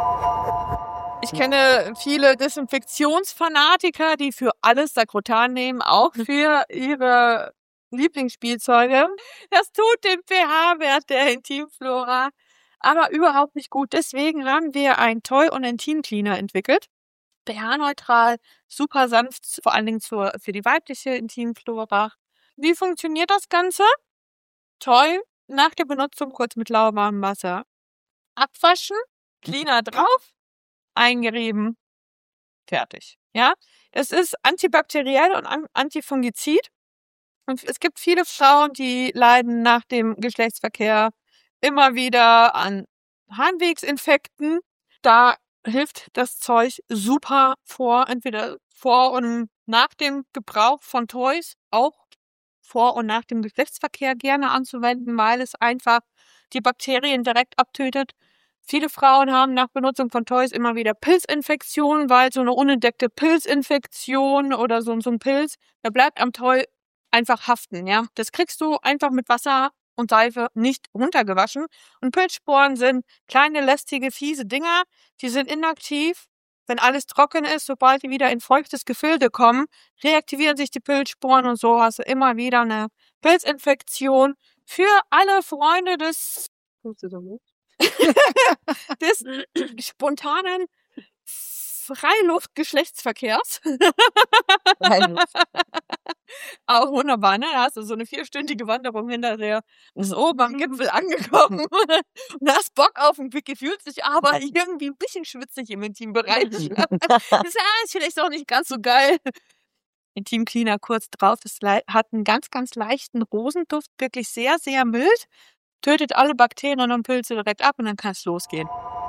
Ich kenne viele Desinfektionsfanatiker, die für alles Sakrotan nehmen, auch für ihre Lieblingsspielzeuge. Das tut den pH-Wert der Intimflora aber überhaupt nicht gut. Deswegen haben wir ein Toy- und Intimcleaner entwickelt. pH-neutral, super sanft, vor allen Dingen zur, für die weibliche Intimflora. Wie funktioniert das Ganze? Toy nach der Benutzung kurz mit lauwarmem Wasser abwaschen, Cleaner drauf, eingerieben, fertig. Ja, es ist antibakteriell und an- antifungizid. Und es gibt viele Frauen, die leiden nach dem Geschlechtsverkehr immer wieder an Harnwegsinfekten. Da hilft das Zeug super vor, entweder vor und nach dem Gebrauch von Toys, auch vor und nach dem Geschlechtsverkehr gerne anzuwenden, weil es einfach die Bakterien direkt abtötet. Viele Frauen haben nach Benutzung von Toys immer wieder Pilzinfektionen, weil so eine unentdeckte Pilzinfektion oder so, so ein Pilz, der bleibt am Toy einfach haften, ja. Das kriegst du einfach mit Wasser und Seife nicht runtergewaschen. Und Pilzsporen sind kleine, lästige, fiese Dinger, die sind inaktiv. Wenn alles trocken ist, sobald die wieder in feuchtes Gefilde kommen, reaktivieren sich die Pilzsporen und so hast du immer wieder eine Pilzinfektion. Für alle Freunde des, des spontanen Freiluft-Geschlechtsverkehrs. Auch wunderbar, ne? Da hast du so eine vierstündige Wanderung hinterher. Das ist oben am Gipfel angekommen. Und hast Bock auf ein Quickie, fühlt sich aber irgendwie ein bisschen schwitzig im Intimbereich. Das ist vielleicht auch nicht ganz so geil. Intim-Cleaner kurz drauf. Das hat einen ganz, ganz leichten Rosenduft. Wirklich sehr, sehr mild. Tötet alle Bakterien und Pilze direkt ab und dann kann es losgehen.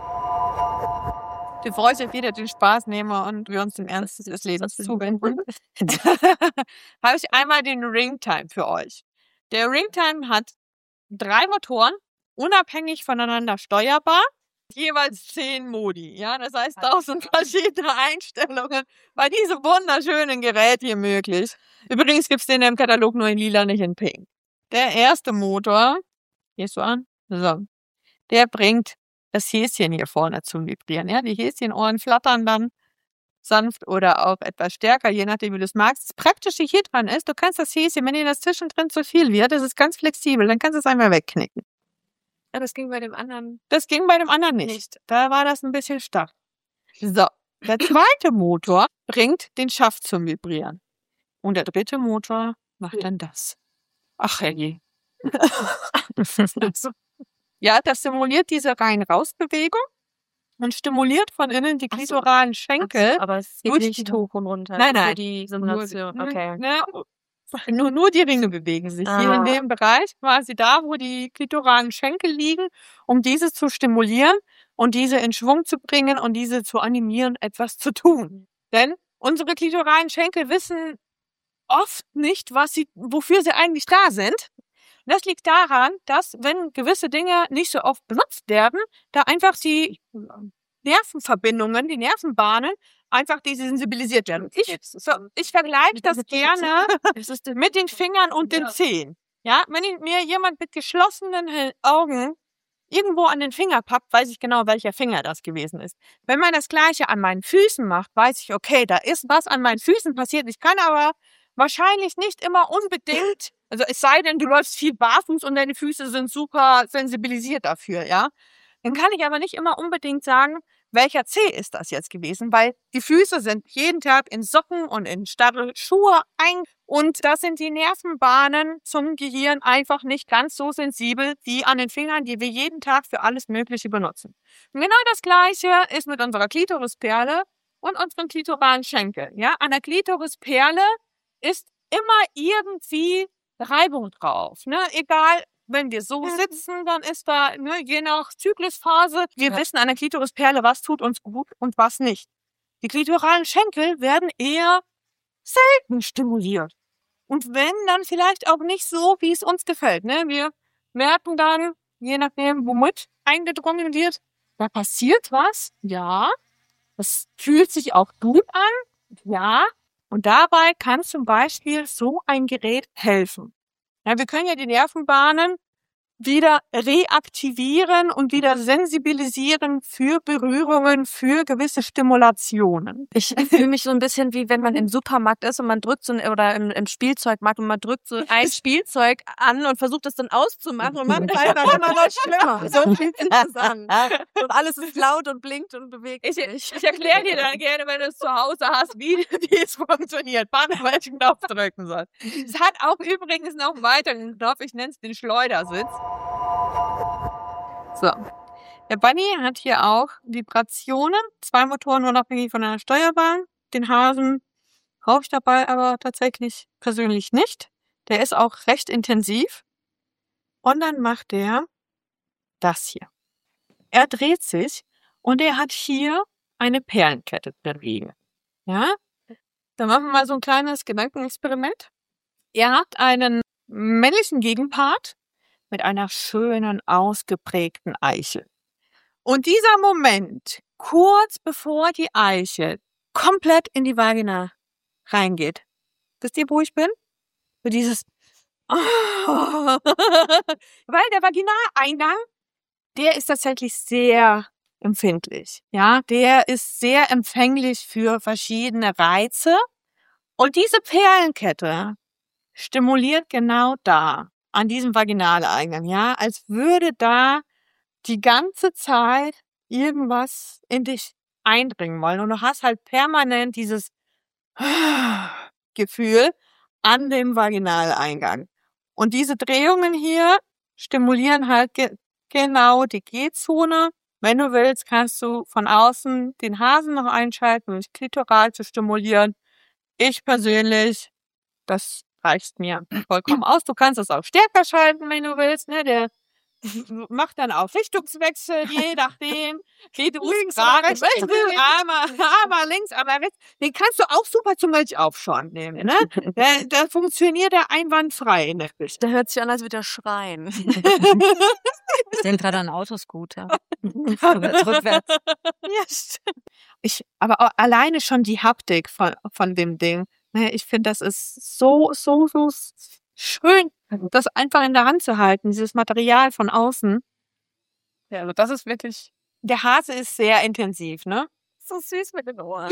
Bevor ich wieder den Spaß nehme und wir uns dem Ernst des Lebens zuwenden, habe ich einmal den Ringtime für euch. Der Ringtime hat drei Motoren, unabhängig voneinander steuerbar, jeweils zehn Modi. Ja, das heißt tausend verschiedene Einstellungen bei diesem wunderschönen Gerät hier möglich. Übrigens gibt es den im Katalog nur in lila, nicht in pink. Der erste Motor, gehst du an? So. Der bringt das Häschen hier vorne zum Vibrieren. Ja, die Häschenohren flattern dann sanft oder auch etwas stärker, je nachdem, wie du es magst. Das Praktische hier dran ist, du kannst das Häschen, wenn dir das zwischendrin zu viel wird, das ist ganz flexibel, dann kannst du es einmal wegknicken. Ja, das ging bei dem anderen. Das ging bei dem anderen nicht. nicht. Da war das ein bisschen stark. So, der zweite Motor bringt den Schaft zum Vibrieren. Und der dritte Motor macht dann das. Ach, herrje. Ja, das simuliert diese Rein-Raus-Bewegung und stimuliert von innen die klitoralen Schenkel. So, aber es geht nicht hoch und runter. Nein, nein. Für die Simulation. Nur, okay. Ne, nur, nur die Ringe bewegen sich. Ah. Hier in dem Bereich, quasi da, wo die klitoralen Schenkel liegen, um diese zu stimulieren und diese in Schwung zu bringen und diese zu animieren, etwas zu tun. Denn unsere klitoralen Schenkel wissen oft nicht, was sie, wofür sie eigentlich da sind. Das liegt daran, dass, wenn gewisse Dinge nicht so oft benutzt werden, da einfach die Nervenverbindungen, die Nervenbahnen, einfach desensibilisiert werden. Ich, so, ich vergleiche das gerne mit den Fingern und den Zehen. Ja, wenn mir jemand mit geschlossenen Augen irgendwo an den Finger pappt, weiß ich genau, welcher Finger das gewesen ist. Wenn man das Gleiche an meinen Füßen macht, weiß ich, okay, da ist was an meinen Füßen passiert. Ich kann aber wahrscheinlich nicht immer unbedingt, also es sei denn, du läufst viel barfuß und deine Füße sind super sensibilisiert dafür, ja. Dann kann ich aber nicht immer unbedingt sagen, welcher Zeh ist das jetzt gewesen, weil die Füße sind jeden Tag in Socken und in starre Schuhe ein und da sind die Nervenbahnen zum Gehirn einfach nicht ganz so sensibel wie an den Fingern, die wir jeden Tag für alles Mögliche benutzen. Und genau das Gleiche ist mit unserer Klitorisperle und unseren klitoralen Schenkel. Ja, an der Klitorisperle ist immer irgendwie Reibung drauf, ne? Egal, wenn wir so sitzen, dann ist da, ne, je nach Zyklusphase, wir ja. wissen an der Klitorisperle, was tut uns gut und was nicht. Die klitoralen Schenkel werden eher selten stimuliert. Und wenn, dann vielleicht auch nicht so, wie es uns gefällt, ne? Wir merken dann, je nachdem, womit eingedrungen wird, da passiert was, ja. Das fühlt sich auch gut an, ja. Und dabei kann zum Beispiel so ein Gerät helfen. Ja, wir können ja die Nervenbahnen wieder reaktivieren und wieder sensibilisieren für Berührungen, für gewisse Stimulationen. Ich fühle mich so ein bisschen wie wenn man im Supermarkt ist und man drückt so ein, oder im, im Spielzeugmarkt und man drückt so ein Spielzeug an und versucht es dann auszumachen und macht es einfach immer noch schlimmer. So fühlt sich das an. Und alles ist laut und blinkt und bewegt ich, sich. Ich erkläre dir dann gerne, wenn du es zu Hause hast, wie, wie es funktioniert. Wann welchen Knopf drücken soll. Es hat auch übrigens noch einen weiteren Knopf, ich nenne es den Schleudersitz. So, der Bunny hat hier auch Vibrationen, zwei Motoren unabhängig von einer Steuerbahn. Den Hasen brauche ich dabei aber tatsächlich persönlich nicht. Der ist auch recht intensiv. Und dann macht der das hier. Er dreht sich und er hat hier eine Perlenkette drin liegen. Ja, dann machen wir mal so ein kleines Gedankenexperiment. Er hat einen männlichen Gegenpart mit einer schönen, ausgeprägten Eichel. Und dieser Moment, kurz bevor die Eichel komplett in die Vagina reingeht, wisst ihr, wo ich bin? So dieses, oh, weil der Vaginaleingang, der ist tatsächlich sehr empfindlich. Ja, der ist sehr empfänglich für verschiedene Reize. Und diese Perlenkette stimuliert genau da, an diesem Vaginaleingang, ja, als würde da die ganze Zeit irgendwas in dich eindringen wollen. Und du hast halt permanent dieses Gefühl an dem Vaginaleingang. Und diese Drehungen hier stimulieren halt ge- genau die G-Zone. Wenn du willst, kannst du von außen den Hasen noch einschalten, um das Klitoral zu stimulieren. Ich persönlich, das reicht mir vollkommen aus. Du kannst es auch stärker schalten, wenn du willst. Ne? Der macht dann auch Richtungswechsel, je nachdem, wie du es gerade willst. Einmal, einmal links, einmal rechts. Den kannst du auch super zum Milchaufschäumen nehmen. Ne? Da, da funktioniert der einwandfrei in der Küche. Der hört sich an, als würde er schreien. Ich denke gerade an Autoscooter. Rückwärts. Ja, stimmt. Ich, aber auch alleine schon die Haptik von, von dem Ding. Ne, ich finde, das ist so, so, so schön, das einfach in der Hand zu halten, dieses Material von außen. Ja, also das ist wirklich, der Hase ist sehr intensiv, ne? So süß mit den Ohren.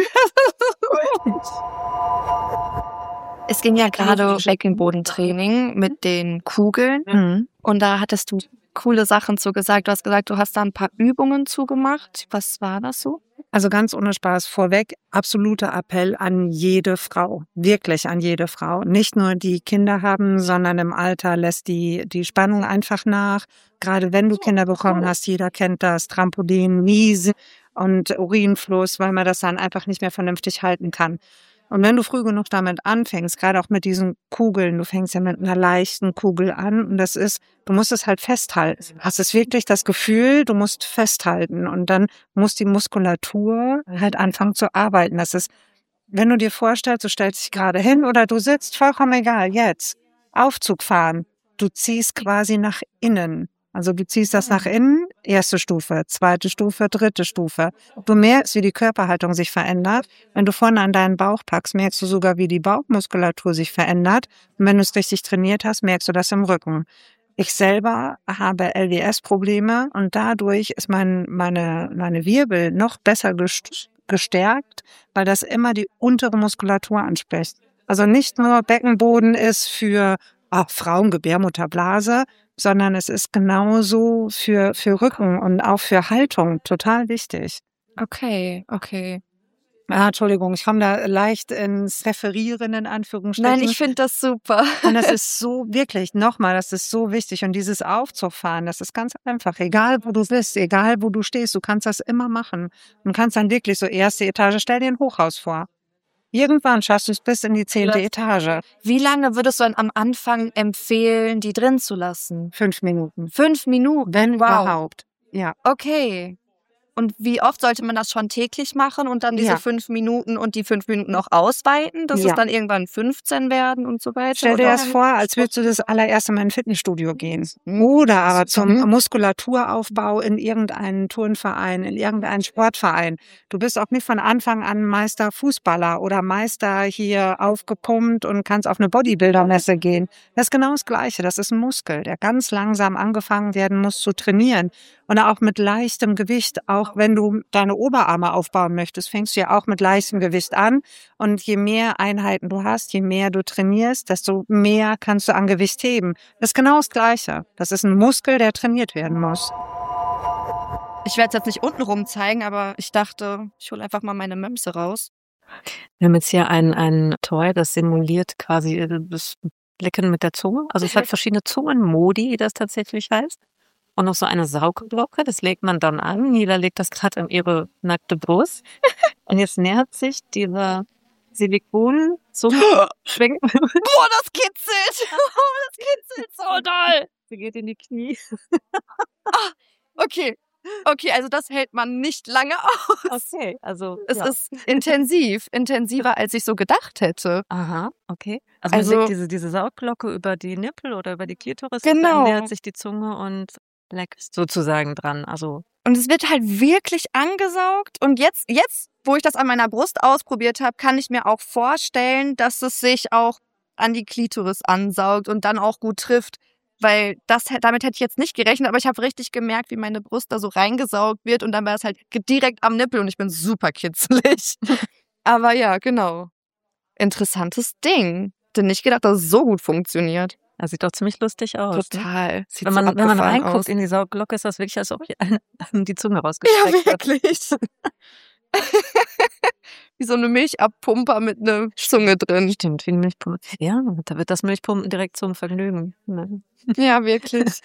Es ging ja gerade Beckenbodentraining mit den Kugeln. Mhm. Und da hattest du coole Sachen zu gesagt. Du hast gesagt, du hast da ein paar Übungen zugemacht. Was war das so? Also ganz ohne Spaß vorweg, absoluter Appell an jede Frau, wirklich an jede Frau. Nicht nur die Kinder haben, sondern im Alter lässt die, die Spannung einfach nach. Gerade wenn du Kinder bekommen hast, jeder kennt das, Trampolin, Niesen und Urinfluss, weil man das dann einfach nicht mehr vernünftig halten kann. Und wenn du früh genug damit anfängst, gerade auch mit diesen Kugeln, du fängst ja mit einer leichten Kugel an und das ist, du musst es halt festhalten. Du hast es wirklich das Gefühl, du musst festhalten und dann muss die Muskulatur halt anfangen zu arbeiten. Das ist, wenn du dir vorstellst, du stellst dich gerade hin oder du sitzt, vollkommen egal, jetzt, Aufzug fahren, du ziehst quasi nach innen. Also du ziehst das nach innen, erste Stufe, zweite Stufe, dritte Stufe. Du merkst, wie die Körperhaltung sich verändert. Wenn du vorne an deinen Bauch packst, merkst du sogar, wie die Bauchmuskulatur sich verändert. Und wenn du es richtig trainiert hast, merkst du das im Rücken. Ich selber habe L W S-Probleme und dadurch ist mein, meine, meine Wirbel noch besser gestärkt, weil das immer die untere Muskulatur anspricht. Also nicht nur Beckenboden ist für ach, Frauen, Gebärmutter, Blase, sondern es ist genauso für, für Rücken und auch für Haltung total wichtig. Okay, okay. Ah, Entschuldigung, ich komme da leicht ins Referieren in Anführungsstrichen. Nein, ich finde das super. Und das ist so wirklich, nochmal, das ist so wichtig. Und dieses Aufzugfahren, das ist ganz einfach. Egal, wo du bist, egal, wo du stehst, du kannst das immer machen. Und kannst dann wirklich so erste Etage, stell dir ein Hochhaus vor. Irgendwann schaffst du es bis in die zehnte Etage. Wie lange würdest du dann am Anfang empfehlen, die drin zu lassen? Fünf Minuten. Fünf Minuten? Wenn wow. überhaupt. Ja. Okay. Und wie oft sollte man das schon täglich machen und dann diese Ja. fünf Minuten und die fünf Minuten noch ausweiten, dass Ja. es dann irgendwann fünfzehn werden und so weiter? Stell dir oder? das vor, als würdest du das allererste Mal ins Fitnessstudio gehen. Oder aber zum Muskulaturaufbau in irgendeinen Turnverein, in irgendeinen Sportverein. Du bist auch nicht von Anfang an Meister Fußballer oder Meister hier aufgepumpt und kannst auf eine Bodybuilder-Messe gehen. Das ist genau das Gleiche. Das ist ein Muskel, der ganz langsam angefangen werden muss zu trainieren. Und auch mit leichtem Gewicht, auch wenn du deine Oberarme aufbauen möchtest, fängst du ja auch mit leichtem Gewicht an. Und je mehr Einheiten du hast, je mehr du trainierst, desto mehr kannst du an Gewicht heben. Das ist genau das Gleiche. Das ist ein Muskel, der trainiert werden muss. Ich werde es jetzt nicht unten rum zeigen, aber ich dachte, ich hole einfach mal meine Mömse raus. Wir haben jetzt hier ein, ein Toy, das simuliert quasi das Lecken mit der Zunge. Also es hat verschiedene Zungenmodi, wie das tatsächlich heißt. Und noch so eine Saugglocke, das legt man dann an. Nila legt das gerade an ihre nackte Brust. Und jetzt nähert sich dieser Silikon zum Schwenken. Boah, das kitzelt! Oh, das kitzelt so doll! Sie geht in die Knie. Okay, okay, also das hält man nicht lange aus. Okay, also Es ja. ist intensiv, intensiver, als ich so gedacht hätte. Aha, okay. Also, Also- man legt diese, diese Saugglocke über die Nippel oder über die Klitoris und Genau. dann nähert sich die Zunge und leckt sozusagen dran. Also Und es wird halt wirklich angesaugt. Und jetzt, jetzt, wo ich das an meiner Brust ausprobiert habe, kann ich mir auch vorstellen, dass es sich auch an die Klitoris ansaugt und dann auch gut trifft. Weil das, damit hätte ich jetzt nicht gerechnet, aber ich habe richtig gemerkt, wie meine Brust da so reingesaugt wird und dann war es halt direkt am Nippel und ich bin super kitzelig. Aber ja, genau. Interessantes Ding. Hätte nicht gedacht, dass es so gut funktioniert. das sieht doch ziemlich lustig aus. Ne? Total. Sieht Wenn so man, wenn man abgefahren reinguckt aus. in die Saugglocke, ist das wirklich, als ob hier eine, die Zunge Ja, rausgestreckt wird. wirklich. Wie so eine Milchabpumper mit einer Zunge drin. Stimmt, wie eine Milchpumpe. Ja, da wird das Milchpumpen direkt zum Vergnügen. Ne? Ja, wirklich.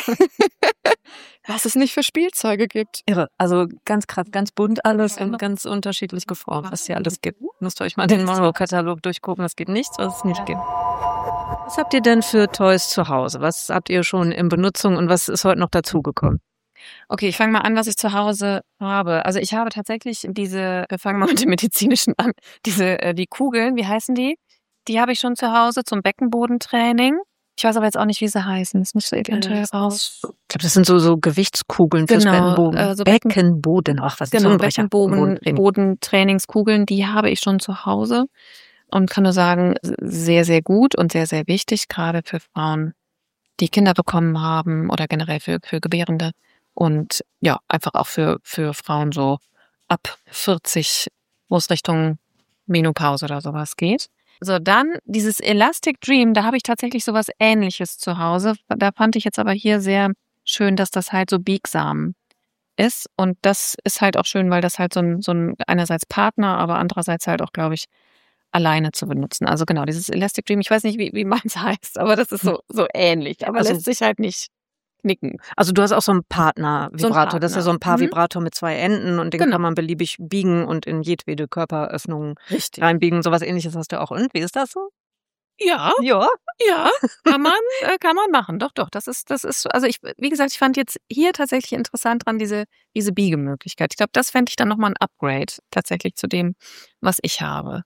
Was es nicht für Spielzeuge gibt. Irre. Also ganz krass, ganz bunt alles und ganz unterschiedlich geformt, was hier alles gibt. Müsst ihr euch mal den Monroe-Katalog durchgucken. Es gibt nichts, was es nicht gibt. Was habt ihr denn für Toys zu Hause? Was habt ihr schon in Benutzung und was ist heute noch dazugekommen? Okay, ich fange mal an, was ich zu Hause habe. Also ich habe tatsächlich diese, wir fangen mal mit dem Medizinischen an, diese, äh, die Kugeln, wie heißen die? Die habe ich schon zu Hause zum Beckenbodentraining. Ich weiß aber jetzt auch nicht, wie sie heißen. Das müsste eventuell raus. Ich glaube, das sind so, so Gewichtskugeln fürs Genau, Beckenboden. äh, so Becken- Beckenboden, ach, was ist Genau, Zungenbrecher. Bodentraining. Beckenbodentrainingskugeln, die habe ich schon zu Hause und kann nur sagen, sehr, sehr gut und sehr, sehr wichtig, gerade für Frauen, die Kinder bekommen haben oder generell für, für Gebärende. Und ja, einfach auch für, für Frauen so ab vierzig, wo es Richtung Menopause oder sowas geht. So, dann dieses Elastic Dream, da habe ich tatsächlich sowas Ähnliches zu Hause. Da fand ich jetzt aber hier sehr schön, dass das halt so biegsam ist. Und das ist halt auch schön, weil das halt so ein, so ein einerseits Partner, aber andererseits halt auch, glaube ich, alleine zu benutzen. Also genau, dieses Elastic Dream, ich weiß nicht, wie, wie meins heißt, aber das ist so, so ähnlich. Aber Also- lässt sich halt nicht knicken. Also du hast auch so einen Partner-Vibrator. So ein Das ist ja Partner. so ein Mhm. Paar-Vibrator mit zwei Enden und den Genau. kann man beliebig biegen und in jedwede Körperöffnung Richtig. reinbiegen. Sowas Ähnliches hast du auch. Und wie ist das so? Ja, Ja. ja, kann man, äh, kann man machen. Doch, doch, das ist, das ist, also ich, wie gesagt, ich fand jetzt hier tatsächlich interessant dran, diese, diese Biegemöglichkeit. Ich glaube, das fände ich dann nochmal ein Upgrade tatsächlich zu dem, was ich habe.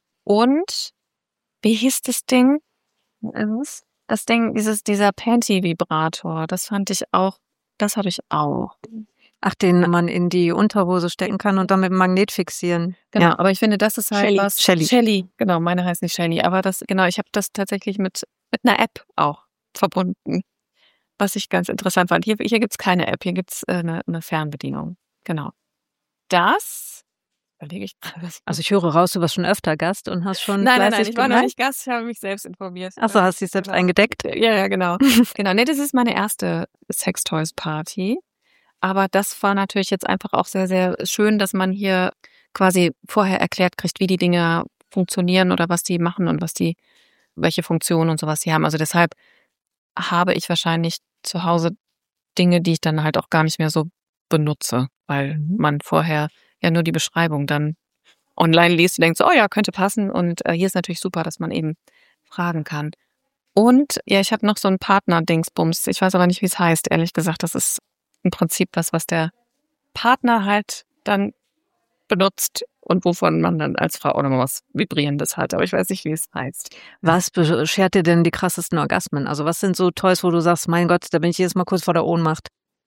Und, wie hieß das Ding? Was? Das Ding, dieses, dieser Panty-Vibrator, das fand ich auch, das hatte ich auch. Ach, den man in die Unterhose stecken kann und dann mit dem Magnet fixieren. Genau, Ja. aber ich finde, das ist halt Shelly. was. Shelly. Shelly, genau, meine heißt nicht Shelly, aber das, genau, ich habe das tatsächlich mit, mit einer App auch verbunden, was ich ganz interessant fand. Hier, hier gibt's keine App, hier gibt's äh, eine, eine Fernbedienung. Genau. Das überlege ich gerade. Also ich höre raus, du warst schon öfter Gast und hast schon Nein, nein, nein, fleißig ich war noch gemacht. nicht Gast, ich habe mich selbst informiert. Ach so, hast dich selbst Genau. eingedeckt? Ja, ja, genau. Genau, nee, das ist meine erste Sextoys-Party. Aber das war natürlich jetzt einfach auch sehr, sehr schön, dass man hier quasi vorher erklärt kriegt, wie die Dinge funktionieren oder was die machen und was die, welche Funktionen und sowas die haben. Also deshalb habe ich wahrscheinlich zu Hause Dinge, die ich dann halt auch gar nicht mehr so benutze, weil man vorher ja nur die Beschreibung dann online liest und denkt so, oh ja, könnte passen. Und äh, hier ist natürlich super, dass man eben fragen kann. Und ja, ich habe noch so ein Partner-Dingsbums. Ich weiß aber nicht, wie es heißt, ehrlich gesagt. Das ist im Prinzip was, was der Partner halt dann benutzt und wovon man dann als Frau auch nochmal was Vibrierendes hat. Aber ich weiß nicht, wie es heißt. Was beschert dir denn die krassesten Orgasmen? Also was sind so Toys, wo du sagst, mein Gott, da bin ich jedes Mal kurz vor der Ohnmacht?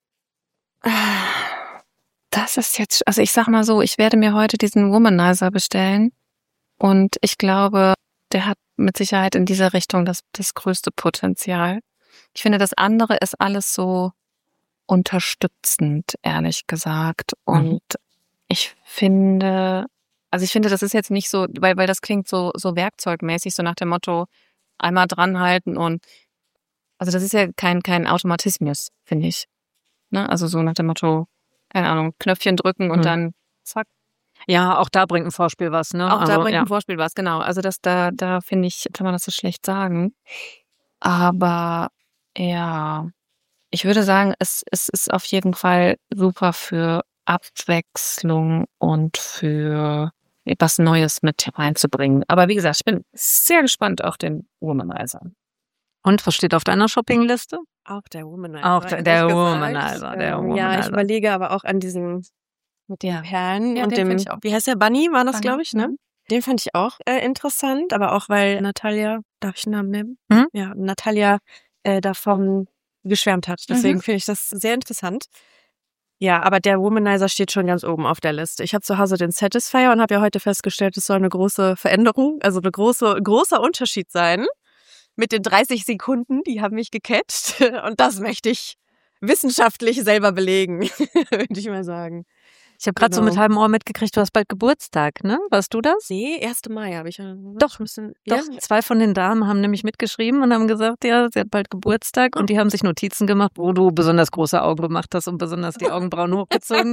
Das ist jetzt, also ich sag mal so, ich werde mir heute diesen Womanizer bestellen und ich glaube, der hat mit Sicherheit in dieser Richtung das, das größte Potenzial. Ich finde, das andere ist alles so unterstützend, ehrlich gesagt. Und Mhm. ich finde, also ich finde, das ist jetzt nicht so, weil, weil das klingt so, so werkzeugmäßig, so nach dem Motto, einmal dranhalten und, also das ist ja kein, kein Automatismus, finde ich. Ne? Also so nach dem Motto, keine Ahnung, Knöpfchen drücken und Mhm. dann zack. Ja, auch da bringt ein Vorspiel was, ne? Auch da also, bringt ja. ein Vorspiel was, genau. Also das da, da finde ich, kann man das so schlecht sagen. Aber ja, ich würde sagen, es, es ist auf jeden Fall super für Abwechslung und für etwas Neues mit reinzubringen. Aber wie gesagt, ich bin sehr gespannt auf den Womanizer. Und was steht auf deiner Shoppingliste? Auch der Womanizer. Auch der, ehrlich der gesagt. Womanizer, der Ähm, Womanizer. Ja, ich überlege aber auch an diesen mit den Ja. Perlen Ja, und den dem, find ich auch. wie heißt der, Bunny war das, Bunny, glaube ich, ne? mhm. Den fand ich auch äh, interessant, aber auch weil Natalia, darf ich den Namen nennen? Mhm. Ja, Natalia äh, davon geschwärmt hat. Deswegen Mhm. finde ich das sehr interessant. Ja, aber der Womanizer steht schon ganz oben auf der Liste. Ich habe zu Hause den Satisfier und habe ja heute festgestellt, es soll eine große Veränderung, also eine große, großer Unterschied sein. Mit den dreißig Sekunden, die haben mich gecatcht. Und das möchte ich wissenschaftlich selber belegen, würde ich mal sagen. Ich habe gerade so Genau. mit halbem Ohr mitgekriegt, du hast bald Geburtstag, ne? Warst du das? Nee, erste Mai habe ich ja. Doch, ein bisschen, Doch, ja. zwei von den Damen haben nämlich mitgeschrieben und haben gesagt, ja, sie hat bald Geburtstag und die haben sich Notizen gemacht, wo du besonders große Augen gemacht hast und besonders die Augenbrauen hochgezogen hast.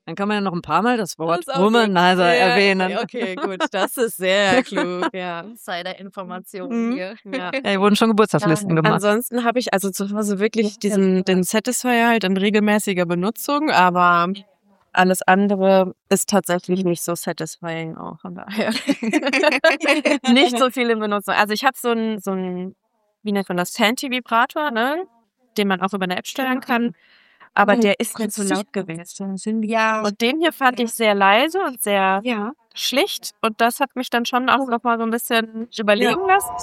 Dann kann man ja noch ein paar Mal das Wort Das ist auch Womanizer Ja, erwähnen. Okay, gut, das ist sehr klug, ja. Insider-Informationen Mhm. hier. Ja. Ja, hier wurden schon Geburtstagslisten gemacht. Ansonsten habe ich also zu Hause wirklich diesen den Satisfier halt in regelmäßiger Benutzung, aber alles andere ist tatsächlich nicht so satisfying auch, von daher. Nicht so viel in Benutzung. Also ich habe so ein so ein wie nennt man das, Fancy-Vibrator, ne, den man auch über eine App steuern kann. Aber der ist mir zu laut gewesen. Ja. Und den hier fand ich sehr leise und sehr Ja. schlicht. Und das hat mich dann schon auch noch mal so ein bisschen überlegen lassen.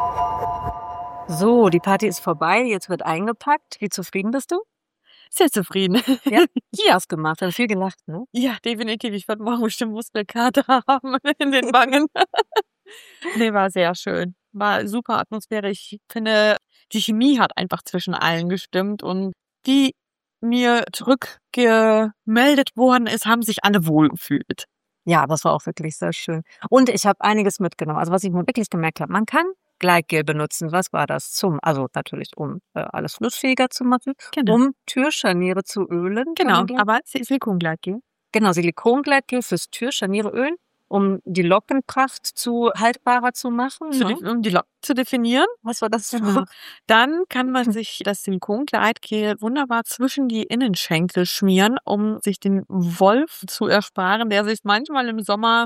So, die Party ist vorbei, jetzt wird eingepackt. Wie zufrieden bist du? Sehr zufrieden. Ja, die hast gemacht, hast viel gelacht, ne? Ja, definitiv. Ich werde morgen bestimmt Muskelkater haben in den Wangen. Nee, war sehr schön. War super Atmosphäre. Ich finde, die Chemie hat einfach zwischen allen gestimmt und die mir zurückgemeldet worden ist, haben sich alle wohlgefühlt. Ja, das war auch wirklich sehr schön. Und ich habe einiges mitgenommen. Also was ich mir wirklich gemerkt habe, man kann Gleitgel benutzen. Was war das? Zum, also natürlich, um äh, alles flussfähiger zu machen, Genau. um Türscharniere zu ölen. Genau, Kann man- aber Silikongleitgel. Genau, Silikongleitgel fürs Türscharniere ölen, um die Lockenpracht zu haltbarer zu machen. Zu Ne? de- Um die Locken zu definieren. Was war das? Genau. Dann kann man sich das Silikongleitgel wunderbar zwischen die Innenschenkel schmieren, um sich den Wolf zu ersparen, der sich manchmal im Sommer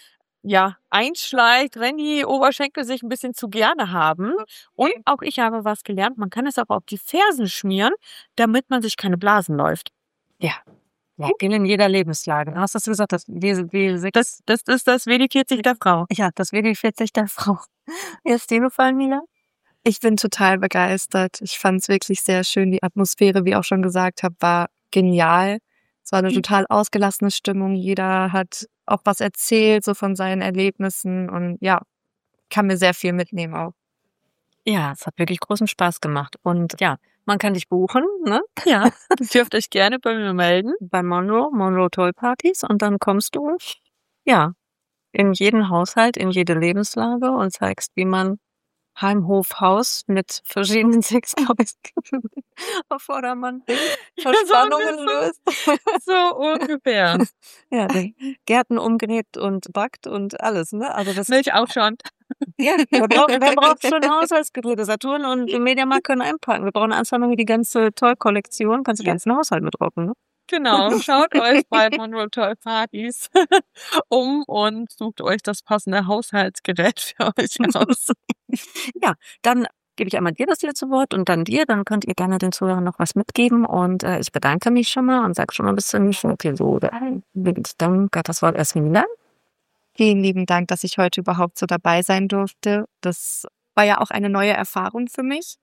ja einschleicht, wenn die Oberschenkel sich ein bisschen zu gerne haben. Und auch ich habe was gelernt, man kann es auch auf die Fersen schmieren, damit man sich keine Blasen läuft. Ja, Gel in jeder Lebenslage. Du hast das gesagt, das W W sechs. Das, das ist das W D vierzig der Frau. Ja, das W D vierzig der Frau. Ist dir gefallen, Mila? Ich bin total begeistert. Ich fand es wirklich sehr schön. Die Atmosphäre, wie ich auch schon gesagt habe, war genial. Es war eine total ausgelassene Stimmung. Jeder hat auch was erzählt, so von seinen Erlebnissen. Und ja, kann mir sehr viel mitnehmen auch. Ja, es hat wirklich großen Spaß gemacht. Und ja, man kann dich buchen, ne? Ja, dürft euch gerne bei mir melden. Bei Monroe, Monroe Toy Partys. Und dann kommst du, ja, in jeden Haushalt, in jede Lebenslage und zeigst, wie man Heim, Hof, Haus mit verschiedenen Sextoys auf Vordermann Verspannungen löst. So ungefähr. Ja, Gärten umgräbt und backt und alles, ne? Also das Milch auch schon. Ja, wer braucht, wer braucht schon Haushaltsgeräte? Saturn und im Mediamarkt können einpacken. Wir brauchen einfach nur die ganze Toy-Kollektion. Kannst du den ganzen Haushalt mitrocken, ne? Genau, schaut euch bei Monroe Toy Partys um und sucht euch das passende Haushaltsgerät für euch aus. Ja, dann gebe ich einmal dir das letzte Wort und dann dir. Dann könnt ihr gerne den Zuhörern noch was mitgeben. Und äh, ich bedanke mich schon mal und sage schon mal bis zur nächsten Episode. Dann hat das Wort erst Mila. Vielen lieben Dank, dass ich heute überhaupt so dabei sein durfte. Das war ja auch eine neue Erfahrung für mich.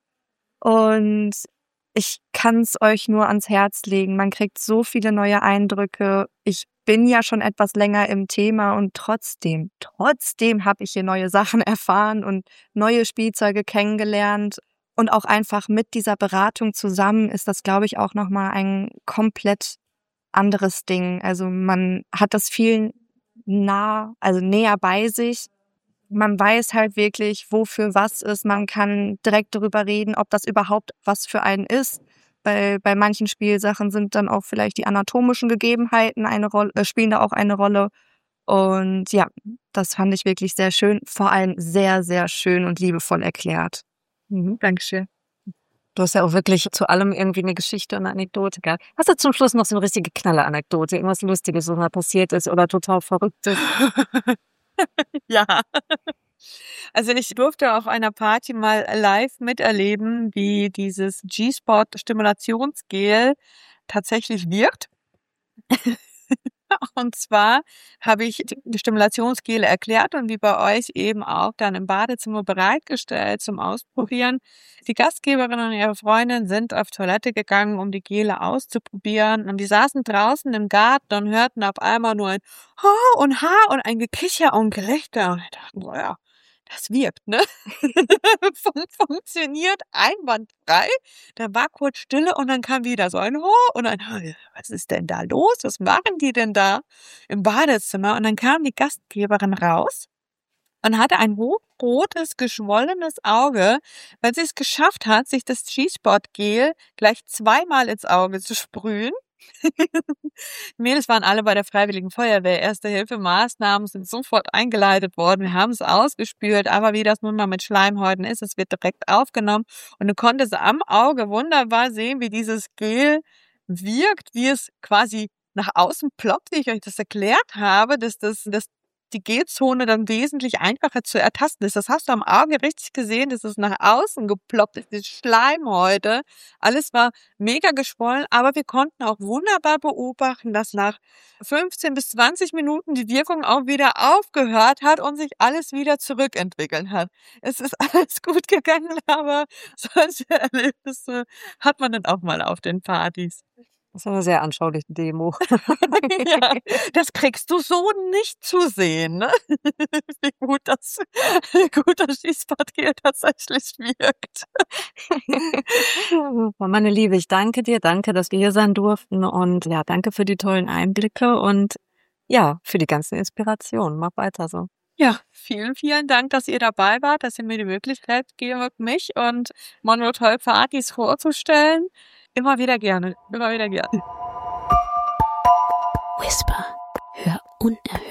Und ich kann es euch nur ans Herz legen. Man kriegt so viele neue Eindrücke. Ich bin ja schon etwas länger im Thema und trotzdem, trotzdem habe ich hier neue Sachen erfahren und neue Spielzeuge kennengelernt. Und auch einfach mit dieser Beratung zusammen ist das, glaube ich, auch nochmal ein komplett anderes Ding. Also man hat das viel nah, also näher bei sich. Man weiß halt wirklich, wofür was ist. Man kann direkt darüber reden, ob das überhaupt was für einen ist. Bei, bei manchen Spielsachen sind dann auch vielleicht die anatomischen Gegebenheiten eine Rolle, äh, spielen da auch eine Rolle. Und ja, das fand ich wirklich sehr schön. Vor allem sehr, sehr schön und liebevoll erklärt. Mhm, Dankeschön. Du hast ja auch wirklich zu allem irgendwie eine Geschichte und eine Anekdote gehabt. Hast du zum Schluss noch so eine richtige Knaller-Anekdote? Irgendwas Lustiges, was mal passiert ist oder total Verrücktes? Ja. Also ich durfte auf einer Party mal live miterleben, wie dieses G-Spot Stimulationsgel tatsächlich wirkt. Und zwar habe ich die Stimulationsgele erklärt und wie bei euch eben auch dann im Badezimmer bereitgestellt zum Ausprobieren. Die Gastgeberin und ihre Freundin sind auf Toilette gegangen, um die Gele auszuprobieren. Und die saßen draußen im Garten und hörten auf einmal nur ein Ha und Ha und ein Gekicher und Gelächter. Und ich dachte, boah, ja, das wirkt, ne? Fun funktioniert einwandfrei. Da war kurz Stille und dann kam wieder so ein Ho und ein Ha. Was ist denn da los? Was machen die denn da im Badezimmer? Und dann kam die Gastgeberin raus und hatte ein hochrotes, geschwollenes Auge, weil sie es geschafft hat, sich das G-Spot-Gel gleich zweimal ins Auge zu sprühen. Mädels waren alle bei der Freiwilligen Feuerwehr. Erste-Hilfe-Maßnahmen sind sofort eingeleitet worden. Wir haben es ausgespült, aber wie das nun mal mit Schleimhäuten ist, es wird direkt aufgenommen und du konntest am Auge wunderbar sehen, wie dieses Gel wirkt, wie es quasi nach außen ploppt, wie ich euch das erklärt habe, dass das, dass die Gelzone dann wesentlich einfacher zu ertasten ist. Das hast du am Auge richtig gesehen, dass es nach außen geploppt ist, die Schleimhäute. Alles war mega geschwollen, aber wir konnten auch wunderbar beobachten, dass nach fünfzehn bis zwanzig Minuten die Wirkung auch wieder aufgehört hat und sich alles wieder zurückentwickelt hat. Es ist alles gut gegangen, aber solche Erlebnisse hat man dann auch mal auf den Partys. Das ist eine sehr anschauliche Demo. Ja, das kriegst du so nicht zu sehen, ne? Wie gut das, wie gut das Schießbadgel tatsächlich wirkt. Oh, meine Liebe, ich danke dir, danke, dass wir hier sein durften und ja, danke für die tollen Einblicke und ja, für die ganzen Inspirationen. Mach weiter so. Ja, vielen, vielen Dank, dass ihr dabei wart, dass ihr mir die Möglichkeit gebt, mich und Monroe Toy Partys vorzustellen. Immer wieder gerne, immer wieder gerne. Whisper, hör unerhört.